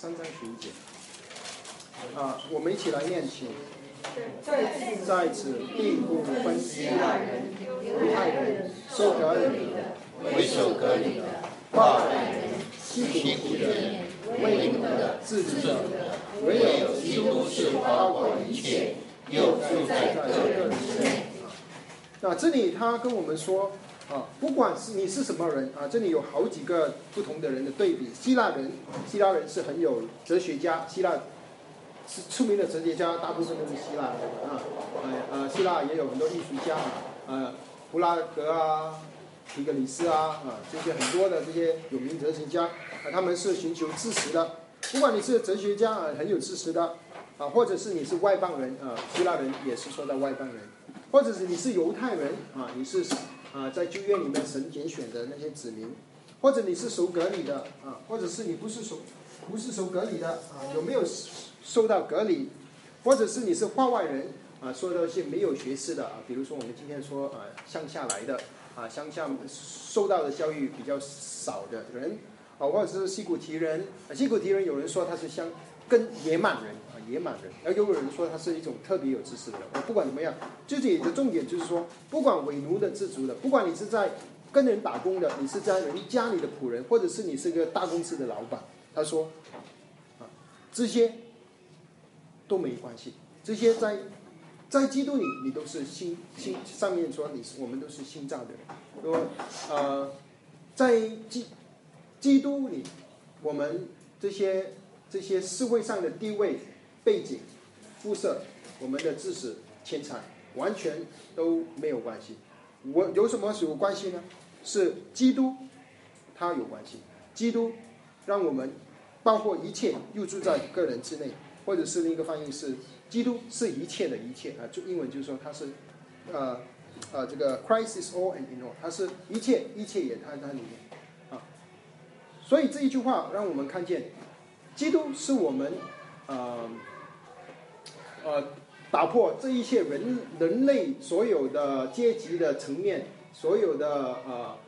我们一起来念请在此并不分希腊人、犹太人、受割礼的、 为受割礼的、 化人、希古提人、为奴的、自主的，唯有基督是包括一切，又住在这个人之内。这里他跟我们说不管是你是什么人这里有好几个不同的人的对比。希腊人是很有哲学家，希腊是出名的哲学家，大部分都是希腊人希腊也有很多艺术家布拉格皮格里斯这些很多的这些有名哲学家他们是寻求知识的。不管你是哲学家很有知识的或者是你是外邦人希腊人也是说到外邦人，或者是你是犹太人你是在旧约里面神拣选的那些子民，或者你是守割礼的或者是你不是守割礼的有没有受到割礼，或者是你是化外人说到一些没有学识的比如说我们今天说乡下来的乡下受到的教育比较少的人或者是希古提人有人说他是跟野蛮人，而有人说他是一种特别有知识的人不管怎么样，这里的重点就是说，不管为奴的、自主的，不管你是在跟人打工的，你是在人家里的仆人，或者是你是个大公司的老板，他说这些都没关系，这些在基督里你都是上面说我们都是信造的人，说在基督里我们这些社会上的地位、背景、肤色、我们的知识、钱财完全都没有关系。我有什么有关系呢？是基督他有关系，基督让我们包括一切又住在个人之内，或者是另一个翻译是基督是一切的一切就英文就是说他是这个 Christ is all and in all， 他是一切也在里面所以这一句话让我们看见基督是我们打破这一切人类所有的阶级的层面，所有的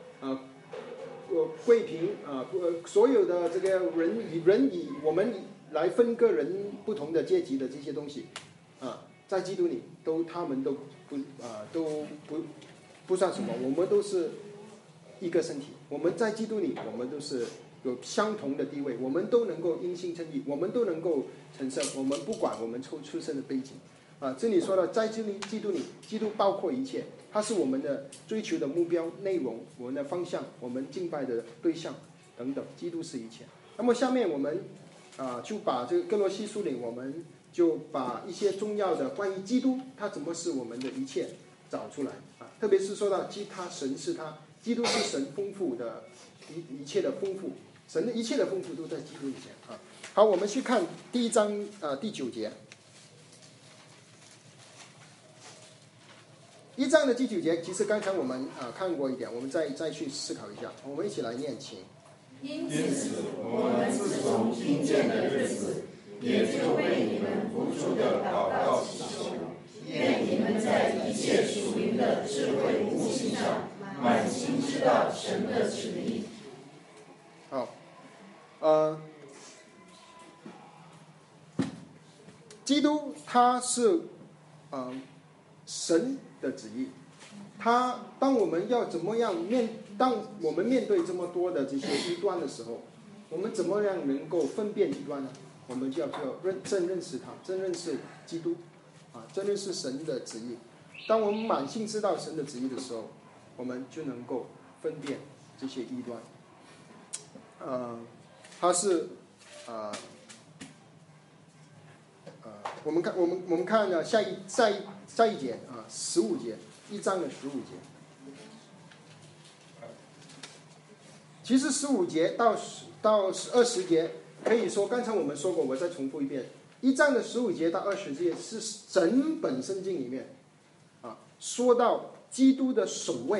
贵贫所有的这个人以我们来分割人不同的阶级的这些东西在基督里他们都不算什么，我们都是一个身体，我们在基督里，我们都是有相同的地位，我们都能够因信称义，我们都能够成圣，我们不管我们出生的背景啊。这里说到在基督里，基督包括一切，它是我们的追求的目标、内容、我们的方向、我们敬拜的对象等等，基督是一切。那么下面我们就把这个哥罗西书里，我们就把一些重要的关于基督他怎么是我们的一切找出来啊，特别是说到神是他，基督是神丰富的一切的丰富，神的一切的丰富都在基督里面啊。好，我们去看第1章第9节。1章的第9节，其实刚才我们看过一点，我们再去思考一下，我们一起来念经。 因此，我们自从听见的日子，也就为你们不住的祷告祈求，愿你们在一切属灵的智慧悟性上，满心知道神的旨意。 好，基督他是神的旨意，当我们要怎么样当我们面对这么多的这些异端的时候，我们怎么样能够分辨异端呢？我们就要真认识他，真认识基督真认识神的旨意。当我们满心知道神的旨意的时候，我们就能够分辨这些异端。他是我们看呢下一节15节，1章的15节。其实15节到20节，可以说刚才我们说过，我再重复一遍，1章的15节到20节是整本圣经里面说到基督的首位，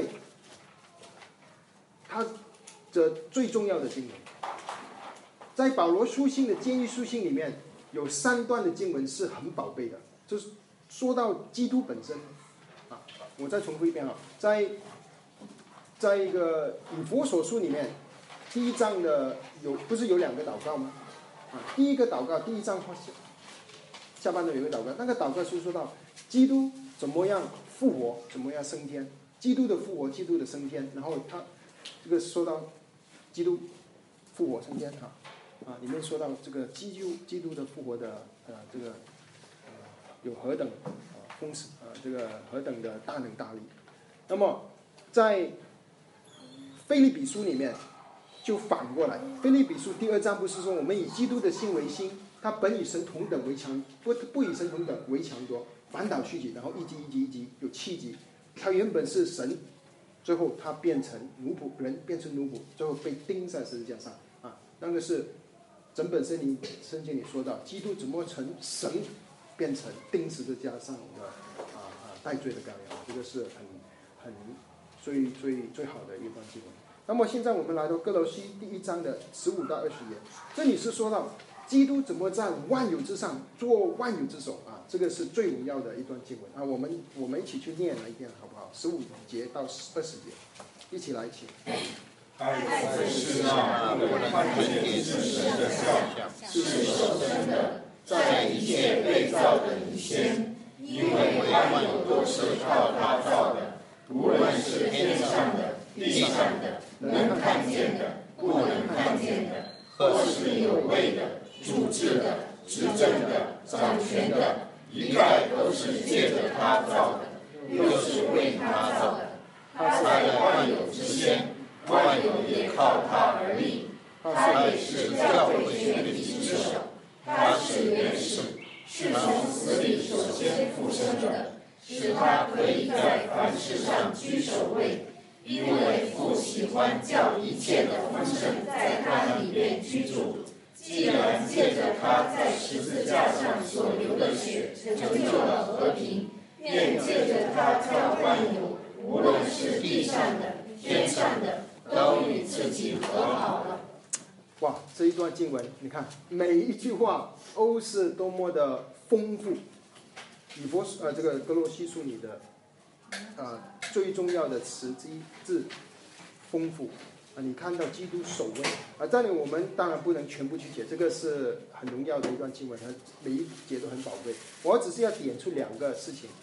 他的最重要的经文。在保罗书信的监狱书信里面，有3段的经文是很宝贝的，就是说到基督本身我再重复一遍在一个以弗所书里面，第1章的不是有2个祷告吗？第一个祷告，第1章下半段有一个祷告，那个祷告是说到基督怎么样复活，怎么样升天，基督的复活，基督的升天，然后他这个说到基督复活升天里面说到这个基督的复活的这个有何等丰实这个何等的大能大力。那么在腓立比书里面就反过来，腓立比书第2章不是说我们以基督的心为心，他本与神同等为强，不与神同等为强夺，反倒虚己，然后一级有7级。他原本是神，最后他变成奴仆，人变成奴仆，最后被钉在十字架上那个是整本圣经里说到基督怎么从神变成钉十字架上的代罪的羔羊，这个是很最好的一段经文。那么现在我们来到哥罗西第1章的15到20节，这里是说到基督怎么在万有之上做万有之首这个是最荣耀的一段经文我们一起去念一遍好不好？15节到20节，一起来请。 爱在世上不能看见是神的肖像，是手生的，在一切被造的以前，因为万有都是靠他造的，无论是天上的、地上的，能看见的、不能看见的，或是有位的、主治的、执政的、掌权的，一概都是借着他造的，又是为他造的。他在万有之先，万有也靠他而立，他也是教会全体之首。他是元首，是从死里首先复生的，使他可以在凡事上居首位，因为父喜欢叫一切的丰盛在他里面居住。既然借着他在十字架上所流的血成就了和平，便借着他叫万有，无论是地上的、天上的，都与自己和好了。 哇，这一段经文，你看每一句话都是多么的丰富。这个哥罗西书里的最重要的词之一字丰富你看到基督首位这里我们当然不能全部去解，这个是很荣耀的一段经文，每一节都很宝贵。我只是要点出2个事情。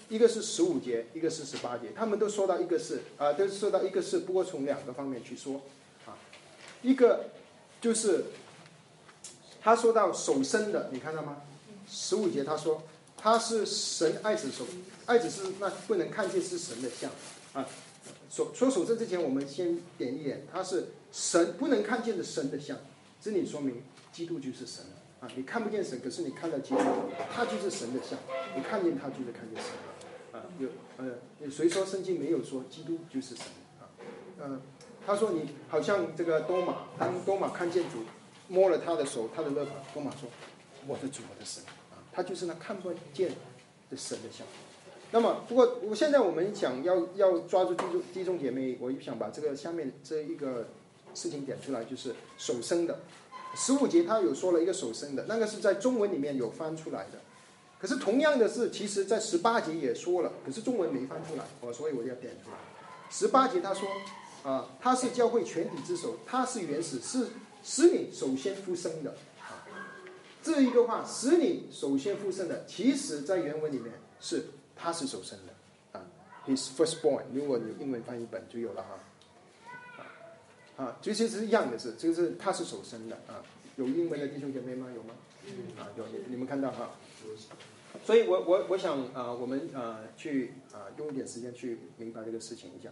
一个是15节，一个是18节，他们都说到一个是都说到一个是，不过从两个方面去说一个就是他说到首生的，你看到吗？15节他说他是神爱子手，爱子是那不能看见是神的像说首生之前，我们先点一点，他是神不能看见的神的像，这里说明基督就是神你看不见神，可是你看到基督，他就是神的像，你看见他就是看见神谁说圣经没有说基督就是神他说你好像这个多马，当多马看见主，摸了他的手，他的肋旁，多马说我的主，我的神他就是那看不见的神的像。那么不过现在我们想要抓住弟兄姐妹，我想把这个下面这一个事情点出来，就是首生的15节他有说了一个首生的，那个是在中文里面有翻出来的，可是同样的是其实在18节也说了，可是中文没翻出来所以我要点出来。18节他说他是教会全体之首，他是原始，是使你首先复生的这一个话使你首先复生的，其实在原文里面是他是首生的his firstborn， 如果你英文翻译本就有了其实是一样的事，就是他是首生的有英文的弟兄姐妹吗？有吗？有，你们看到所以我想我们去用一点时间去明白这个事情一下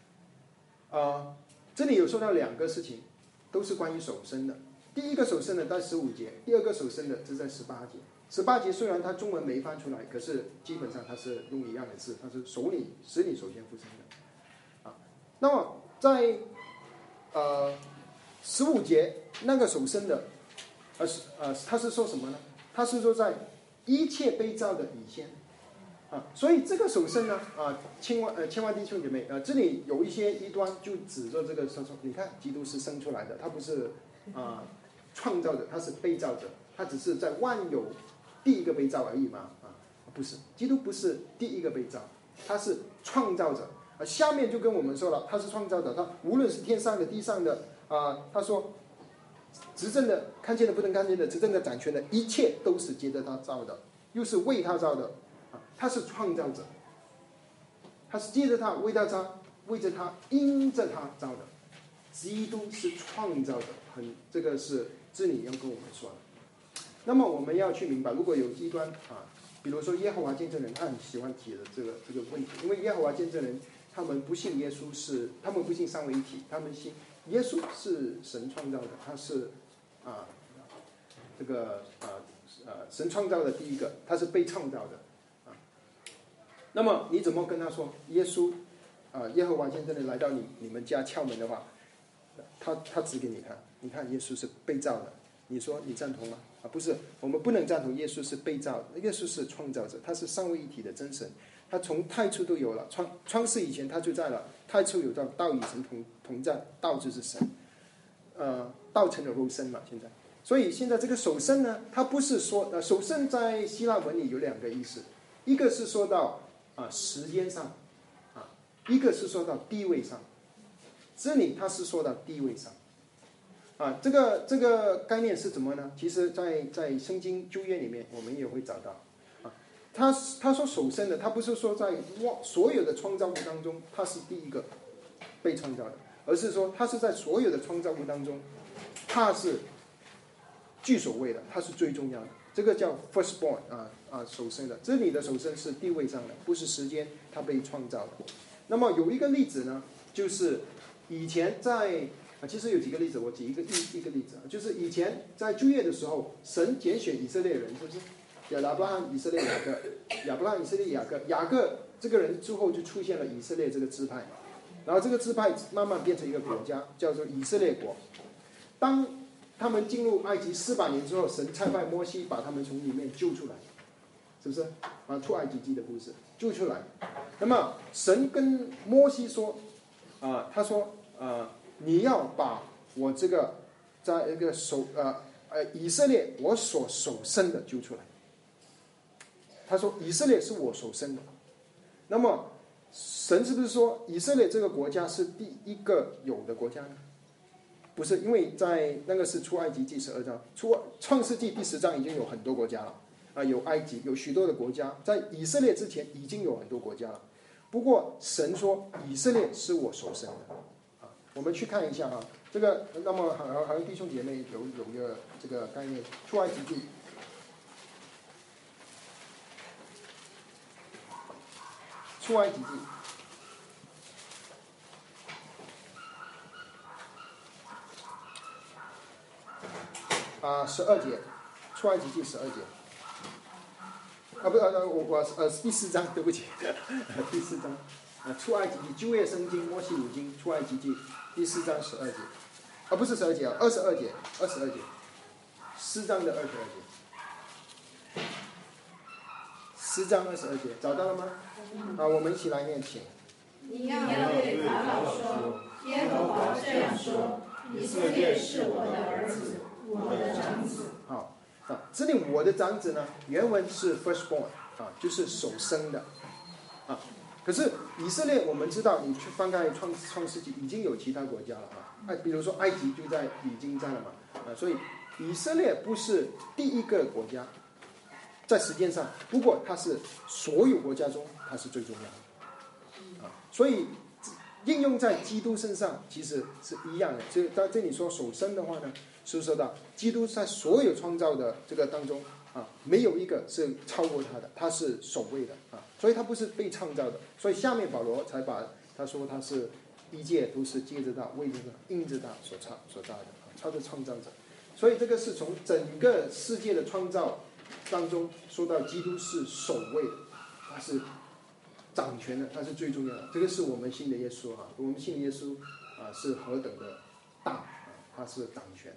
这里有说到两个事情，都是关于首生的。第一个首生的在15节，第二个首生的是在18节。18节虽然它中文没翻出来，可是基本上它是用一样的字，它是使你首先复生的那么在15节那个首生的他是说什么呢？他是说在一切被造的以先所以这个首生呢千万弟兄姐妹这里有一些异端就指着这个说你看基督是生出来的，他不是创造者，他是被造者，他只是在万有第一个被造而已嘛不是，基督不是第一个被造，他是创造者下面就跟我们说了，他是创造者，他无论是天上的地上的他说执政的看见的不能看见的，执政的掌权的，一切都是接着他造的，又是为他造的他是创造者，他是接着他为着他因着他造的，基督是创造者这个是这里要跟我们说的。那么我们要去明白，如果有异端比如说耶和华见证人，他很喜欢提的这个问题，因为耶和华见证人他们不信耶稣是，他们不信三位一体，他们信耶稣是神创造的，他是这个神创造的第一个，他是被创造的那么你怎么跟他说耶稣耶和华见证人来到你们家敲门的话，他指给你看，你看耶稣是被造的，你说你赞同吗？不是，我们不能赞同耶稣是被造的，耶稣是创造者，他是三位一体的真神，他从太初都有了，创世以前他就在了，太初有道，道与神同在，道就是神道成了肉身嘛现在。所以现在这个首生呢，他不是说首生在希腊文里有两个意思，一个是说到时间上一个是说到地位上，这里他是说到地位上这个概念是怎么呢？其实在圣经旧约里面我们也会找到他说首生的，他不是说在所有的创造物当中他是第一个被创造的，而是说他是在所有的创造物当中他是居首位的，他是最重要的，这个叫 firstborn 首生的。这里的首生是地位上的，不是时间他被创造的。那么有一个例子呢，就是以前其实有几个例子，我举一个例子就是以前在旧约的时候，神拣选以色列人，是不是？亚伯拉罕、以色列、雅各这个人之后就出现了以色列这个支派，然后这个支派慢慢变成一个国家，叫做以色列国。当他们进入埃及400年之后，神差派摩西把他们从里面救出来，是不是？出埃及记的故事救出来。那么神跟摩西说他说你要把我这个在一个以色列我所首生的救出来。他说以色列是我所生的。那么神是不是说以色列这个国家是第一个有的国家呢？不是，因为在那个是出埃及记12章，创世纪第10章已经有很多国家了有埃及，有许多的国家，在以色列之前已经有很多国家了。不过神说以色列是我所生的啊。我们去看一下啊，这个那么好像弟兄姐妹有一个这个概念，出埃及记。出埃及记12节，出埃及记12节。第4章，对不起，第4章出埃及记旧约圣经摩西五经出埃及记第4章12节，不是12节22节，4章的22节，4章22节，找到了吗？我们一起来念，请。 你要对法老说，耶和华这样说：以色列是我的儿子，我的长子。 好这里我的长子呢，原文是 firstborn 就是首生的可是以色列我们知道，你去翻开创世纪已经有其他国家了比如说埃及已经在了嘛所以以色列不是第一个国家，在时间上，不过它是所有国家中它是最重要的所以应用在基督身上其实是一样的。所以在这里说首生的话呢，是说到基督在所有创造的这个当中没有一个是超过他的，他是首位的所以他不是被创造的。所以下面保罗才把他说他是一切都是借着他、为着他、因着他所造的他的创造者。所以这个是从整个世界的创造当中说到基督是首位的，他是掌权的，他是最重要的。这个是我们信的耶稣我们信的耶稣是何等的大他是掌权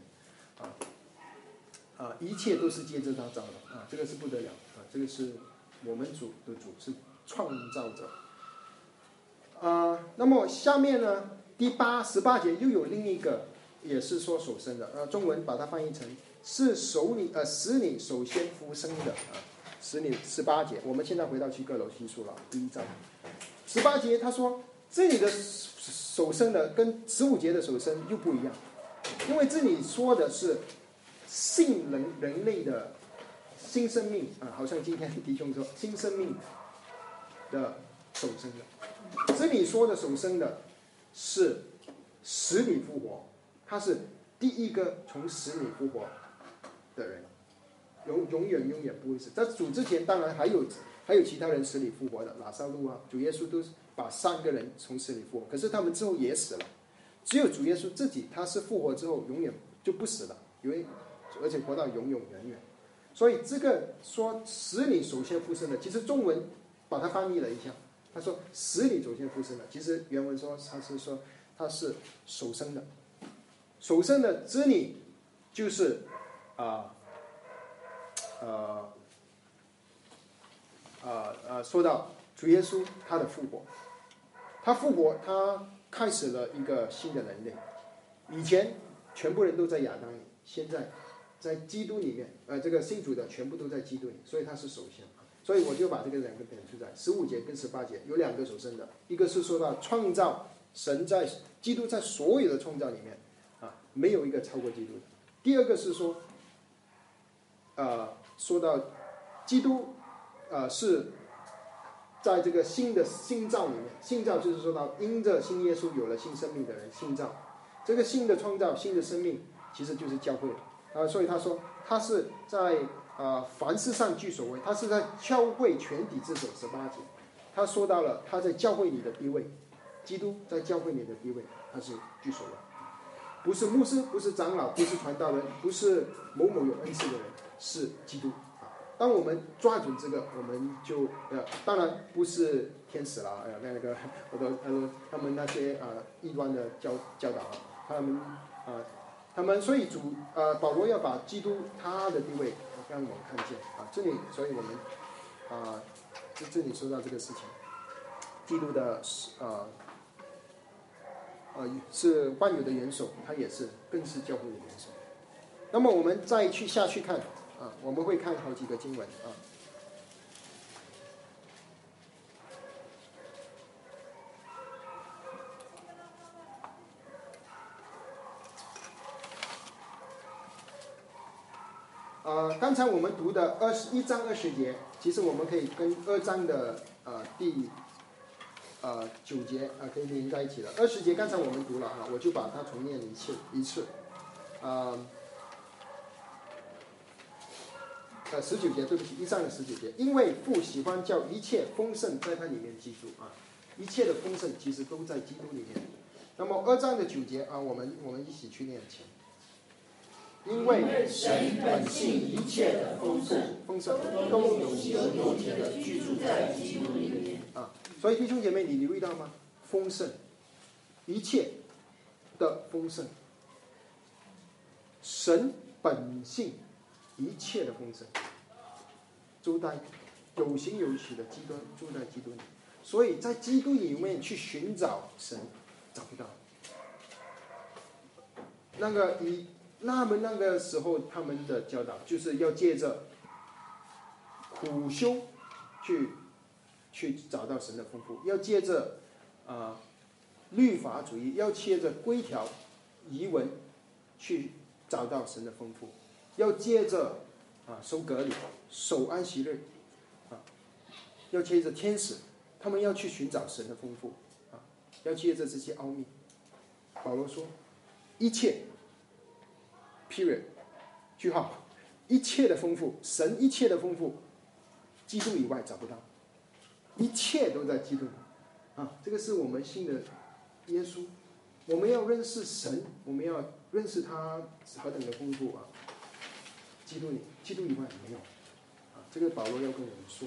一切都是借着他造的这个是不得了这个是我们主的主，是创造者那么下面呢，第18节又有另一个也是说首生的中文把它翻译成是使你首先复生的使你18节。我们现在回到去哥罗西书了，第1章18节，他说这里的首生的跟15节的首生又不一样，因为这里说的是信人类的新生命好像今天弟兄说新生命的首生的。这里说的首生的是使你复活，他是第一个从死里复活的人，永远不会死。在主之前当然还有其他人死里复活的，拉撒路主耶稣都把3个人从死里复活，可是他们之后也死了。只有主耶稣自己他是复活之后永远就不死了，而且活到永远。所以这个说使你首先复生的，其实中文把它翻译了一下，他说使你首先复生的，其实原文说他是首生的。首生的之你就是说到主耶稣他的复活，他复活，他开始了一个新的人类。以前全部人都在亚当里，现在在基督里面这个信主的全部都在基督里，所以他是首先。所以我就把这个2个点出来，15节跟18节有2个首生的，一个是说到创造，神在基督在所有的创造里面没有一个超过基督的。第二个是说说到基督是在这个新造里面，新造就是说到因着新耶稣有了新生命的人，新造，这个新的创造新的生命其实就是教会所以他说他是在凡事上居首位，他是在教会全体之首。18节他说到了他在教会里的地位，基督在教会里的地位他是居首位，不是牧师，不是长老，不是传道人，不是某有恩赐的人，是基督当我们抓准这个，我们就当然不是天使了那个他们那些异端的教导他们所以保罗要把基督他的地位让我们看见这里，所以我们这里说到这个事情，基督的是万有的元首，他也是更是教会的元首。那么我们再下去看我们会看好几个经文刚才我们读的1章20节，其实我们可以跟2章的第9节可以连在一起了。20节刚才我们读了啊，我就把它重念一次。19节，对不起，1章的19节，因为父喜欢叫一切丰盛在他里面记住啊，一切的丰盛其实都在基督里面。那么2章的9节啊，我们一起去念前。因为神本性一切的丰盛都有形有体的居住在基督里面啊，所以弟兄姐妹，你留意到吗？丰盛，一切的丰盛，神本性一切的丰盛，住在有形有体的基督，住在基督里。所以在基督里面去寻找神，找不到。那么那个时候他们的教导就是要借着苦修去找到神的丰富，要借着律法主义，要借着规条仪文去找到神的丰富，要借着守割礼、守安息日要借着天使，他们要去寻找神的丰富要借着这些奥秘。保罗说，一切period 句号，一切的丰富，神一切的丰富，基督以外找不到，一切都在基督这个是我们信的耶稣。我们要认识神，我们要认识他何等的丰富基督以外没有这个保罗要跟我们说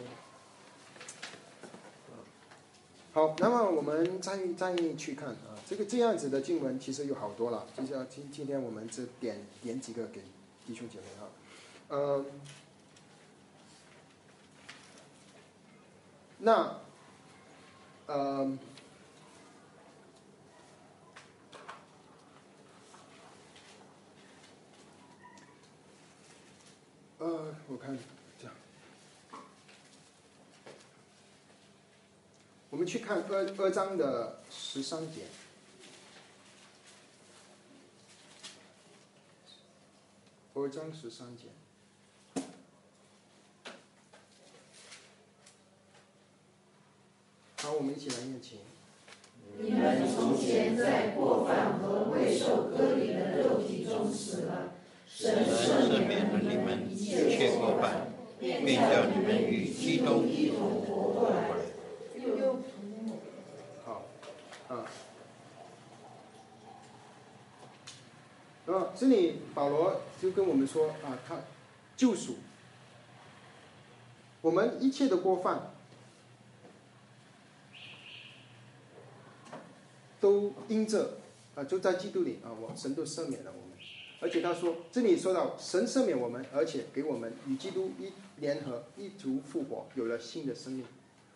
好，那么我们再去看这样子的经文其实有好多了，就是今天我们只点几个给弟兄姐妹我看这样，我们去看2章的13节。2章13节。好，我们一起来念经。 你们从前在过犯和未受割礼的肉体中死了，神赦免了你们一切过犯，便叫你们与基督一同活过来。 好，这里保罗就跟我们说他救赎我们一切的过犯，都因着就在基督里神都赦免了我们。而且他说，这里说到神赦免我们，而且给我们与基督一联合，一同复活，有了新的生命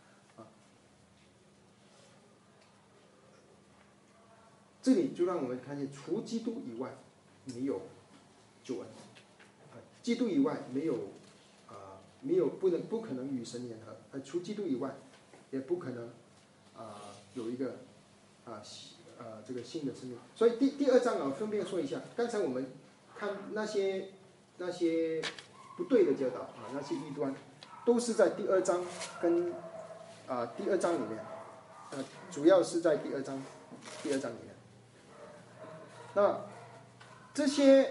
这里就让我们看见，除基督以外没有救恩，基督以外没有不可能与神联合，除基督以外也不可能有一个这个新的生命。所以第2章分别说一下，刚才我们看那些不对的教导那些异端，都是在第2章跟第2章里面主要是在第2章里面。那这些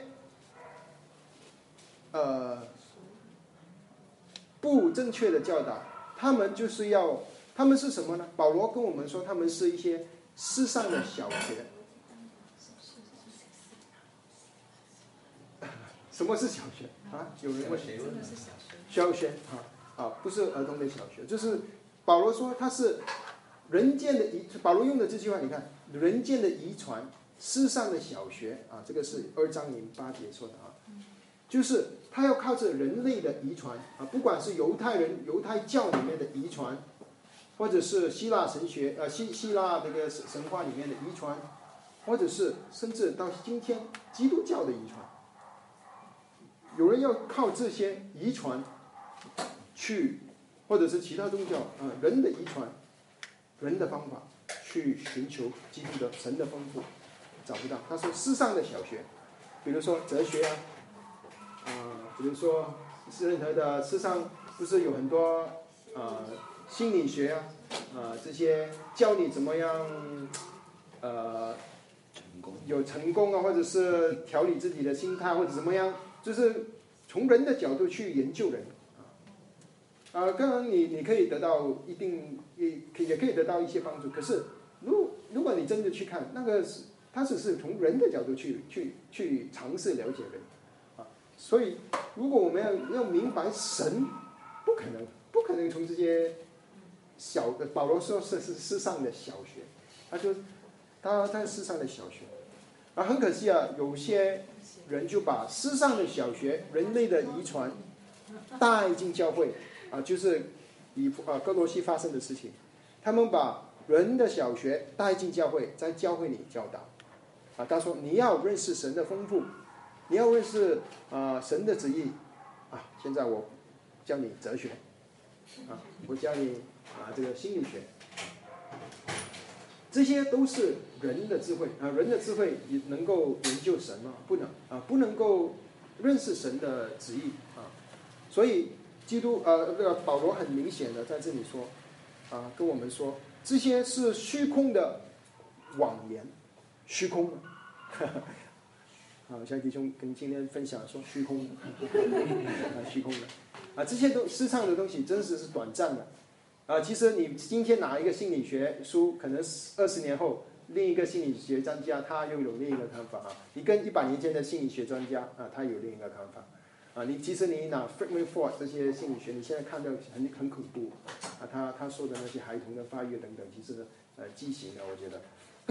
不正确的教导，他们是什么呢？保罗跟我们说，他们是一些世上的小学。什么是小学有人问？小学不是儿童的小学，就是保罗说他是人间的保罗用的这句话，你看，人间的遗传，世上的小学这个是2章08节说的就是他要靠着人类的遗传不管是犹太教里面的遗传，或者是希腊神学希腊这个神话里面的遗传，或者是甚至到今天基督教的遗传，有人要靠这些遗传去，或者是其他宗教人的遗传，人的方法去寻求基督的神的丰富，找不到。他说世上的小学，比如说哲学比如说任何的世上不是有很多心理学这些教你怎么样有成功或者是调理自己的心态或者怎么样，就是从人的角度去研究人当然你可以得到也可以得到一些帮助，可是如果你真的去看那个他只是从人的角度去尝试了解人所以如果我们要明白神不可能从这些保罗说是世上的小学，他在世上的小学很可惜有些人就把世上的小学人类的遗传带进教会就是哥罗西发生的事情，他们把人的小学带进教会，在教会里教导他说你要认识神的丰富，你要认识神的旨意现在我教你哲学我教你这个心理学，这些都是人的智慧人的智慧也能够研究神吗？不能够认识神的旨意所以基督保罗很明显的在这里说跟我们说这些是虚空的谎言，虚空的像弟兄跟今天分享说虚空的虚空的这些世上的东西真是短暂的其实你今天拿一个心理学书，可能20年后另一个心理学专家他又有另一个看法你跟100年前的心理学专家他有另一个看法其实你拿 Friedman Ford 这些心理学，你现在看到很恐怖他说的那些孩童的发育等等，其实畸形的我觉得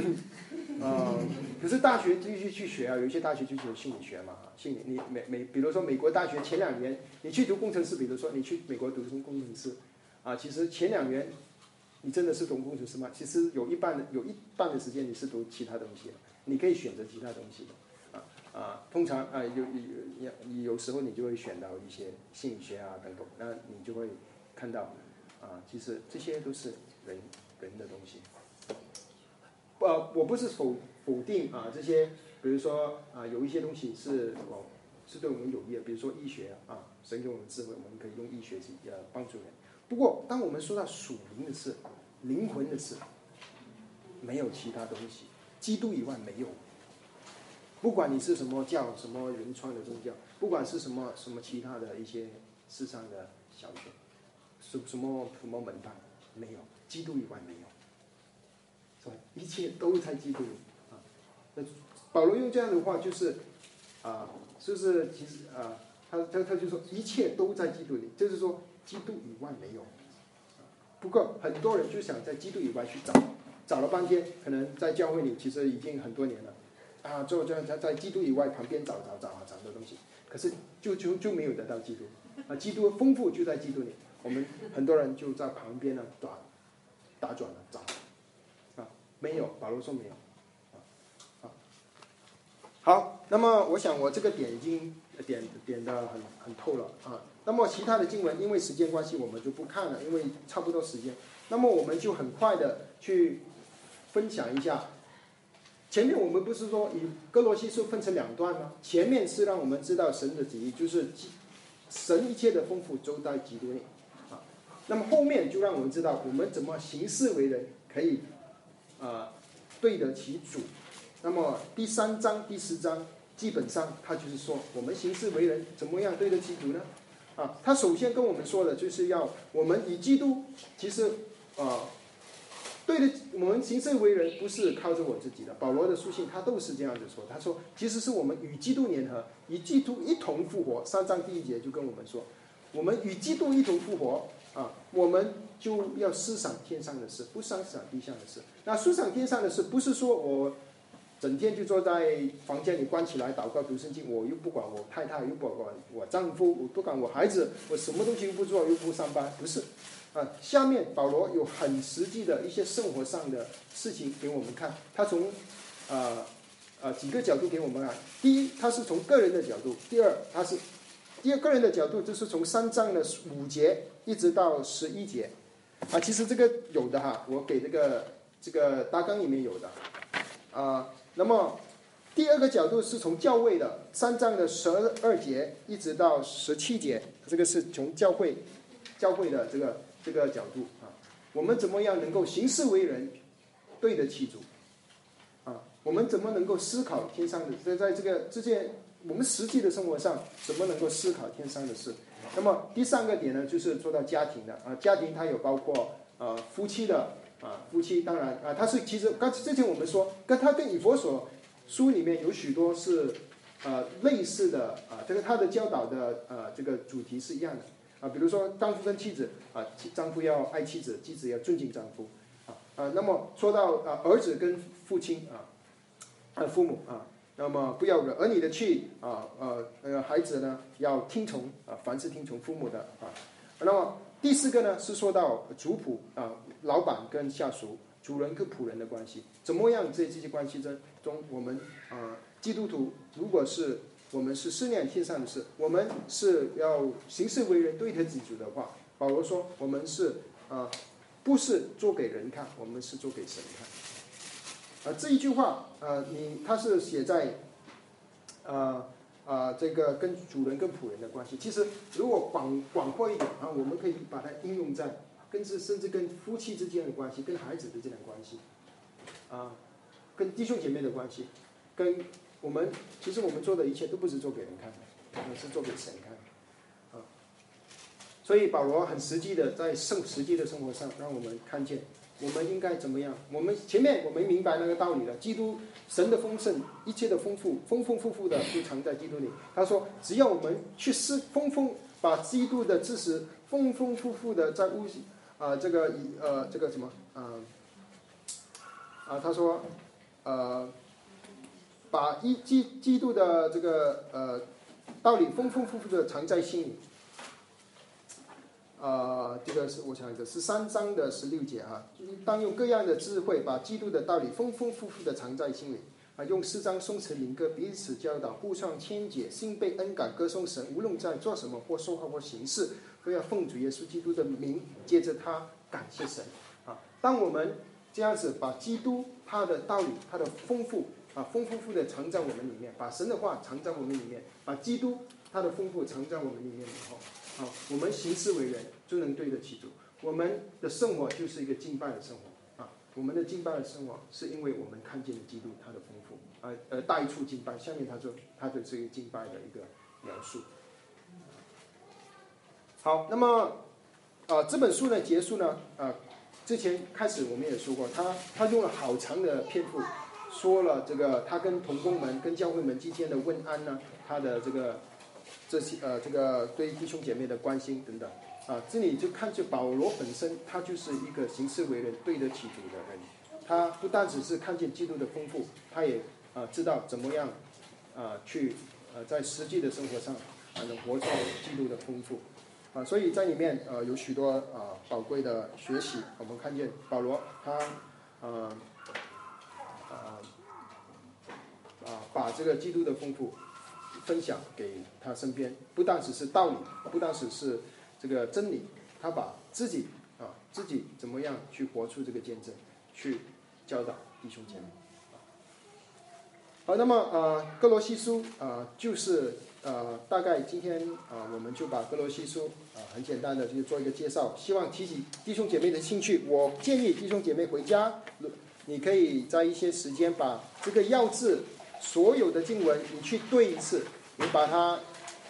可是大学继续去学有一些大学就有心理学嘛心理比如说美国大学前2年你去读工程师，比如说你去美国读工程师其实前2年你真的是读工程师吗？其实有一半的时间你是读其他东西的，你可以选择其他东西的通常有时候你就会选到一些心理学等等，那你就会看到其实这些都是人的东西我不是否定这些，比如说有一些东西是对我们有益的，比如说医学神给我们智慧，我们可以用医学去帮助人。不过当我们说到属灵的事、灵魂的事，没有其他东西，基督以外没有。不管你是什么教、什么原创的宗教，不管是什么其他的一些世上的小学，什么门派，没有，基督以外没有。一切都在基督里保罗用这样的话就是就是其实他就说一切都在基督里，就是说基督以外没有不过很多人就想在基督以外去找了半天，可能在教会里其实已经很多年了就在基督以外旁边找的东西，可是就没有得到基督基督丰富就在基督里，我们很多人就在旁边打转了找没有，保罗说没有好，那么我想我这个点已经点得很透了那么其他的经文因为时间关系我们就不看了，因为差不多时间，那么我们就很快的去分享一下。前面我们不是说以哥罗西书分成2段吗？前面是让我们知道神的旨意，就是神一切的丰富都在基督里那么后面就让我们知道我们怎么行事为人可以对得起主。那么第3章第10章基本上他就是说我们行事为人怎么样对得起主呢他首先跟我们说的就是要我们以基督，其实对的，我们行事为人不是靠着我自己的，保罗的书信他都是这样子说，他说其实是我们与基督联合，与基督一同复活。3章第1节就跟我们说我们与基督一同复活我们就要思想天上的事，不思想地上的事。那思想天上的事不是说我整天就坐在房间里关起来祷告读圣经，我又不管我太太，又不管我丈夫，我不管我孩子，我什么东西又不做，又不上班，不是下面保罗有很实际的一些生活上的事情给我们看，他从几个角度给我们看。第一，他是从个人的角度；第二个人的角度就是从3章的5节一直到11节其实这个有的我给这个大纲里面有的那么第二个角度是从教会的3章的12节一直到17节，这个是从教会的这个角度啊，我们怎么样能够行事为人对得起主啊？我们怎么能够思考天上的，在这个之间我们实际的生活上怎么能够思考天上的事？那么第3个点呢，就是说到家庭的啊，家庭它有包括夫妻的啊，夫妻当然啊，它是其实之前我们说它跟以弗所书里面有许多是类似的啊，这个他的教导的这个主题是一样的啊，比如说丈夫跟妻子啊，丈夫要爱妻子，妻子要尊敬丈夫那么说到儿子跟父亲父母那么不要惹儿女的气孩子呢要听从凡是听从父母的那么第4个呢是说到主仆老板跟下属，主人跟仆人的关系，怎么样在这些关系中我们基督徒如果是我们是思念天上的事，我们是要行事为人对得起主的话，保罗说我们是不是做给人看，我们是做给神看这一句话他是写在这个跟主人跟仆人的关系，其实如果广阔一点我们可以把它应用在甚至跟夫妻之间的关系，跟孩子之间的关系跟弟兄姐妹的关系，跟其实我们做的一切都不是做给人看的，是做给神看的所以保罗很实际的在实际的生活上让我们看见我们应该怎么样。前面我们明白那个道理了，基督神的丰盛，一切的丰富的就藏在基督里。他说只要我们去把基督的知识丰富的在这个什么他说把基督的这个道理丰富的藏在心里这个是我想的是13章的16节当用各样的智慧把基督的道理丰富的藏在心里用诗章颂词灵歌彼此教导，互相谦解，心被恩感，歌颂神，无论在做什么或说话或行事，都要奉主耶稣基督的名，接着他感谢神当我们这样子把基督他的道理他的丰富的藏在我们里面，把神的话藏在我们里面，把基督他的丰富藏在我们里面以后我们行事为人就能对得起主，我们的生活就是一个敬拜的生活我们的敬拜的生活是因为我们看见了基督他的丰富带出敬拜。下面他说他对这个敬拜的一个描述。好，那么这本书的结束呢之前开始我们也说过，他用了好长的篇幅说了这个他跟同工们跟教会们之间的问安呢，他的这个对弟兄姐妹的关心等等这里就看出保罗本身他就是一个行事为人对得起主的人，他不但只是看见基督的丰富，他也知道怎么样去在实际的生活上能活出基督的丰富所以在里面有许多宝贵的学习。我们看见保罗他把这个基督的丰富分享给他身边，不但只是道理，不但只是这个真理，他把自己怎么样去活出这个见证，去教导弟兄姐妹好，那么哥罗西书就是大概今天我们就把哥罗西书很简单的就做一个介绍，希望提起弟兄姐妹的兴趣。我建议弟兄姐妹回家你可以在一些时间把这个要字所有的经文你去对一次，你把它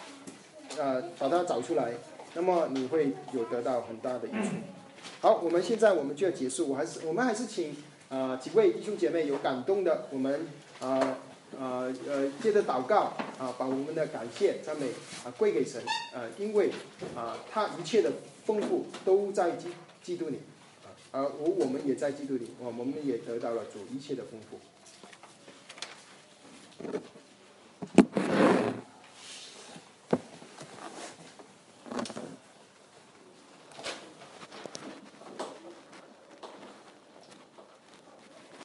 找出来，那么你会有得到很大的益处。好，现在我们就要结束，我们还是请几位弟兄姐妹有感动的，我们接着祷告把我们的感谢赞美归给神因为他一切的丰富都在基督里我们也在基督里我们也得到了主一切的丰富。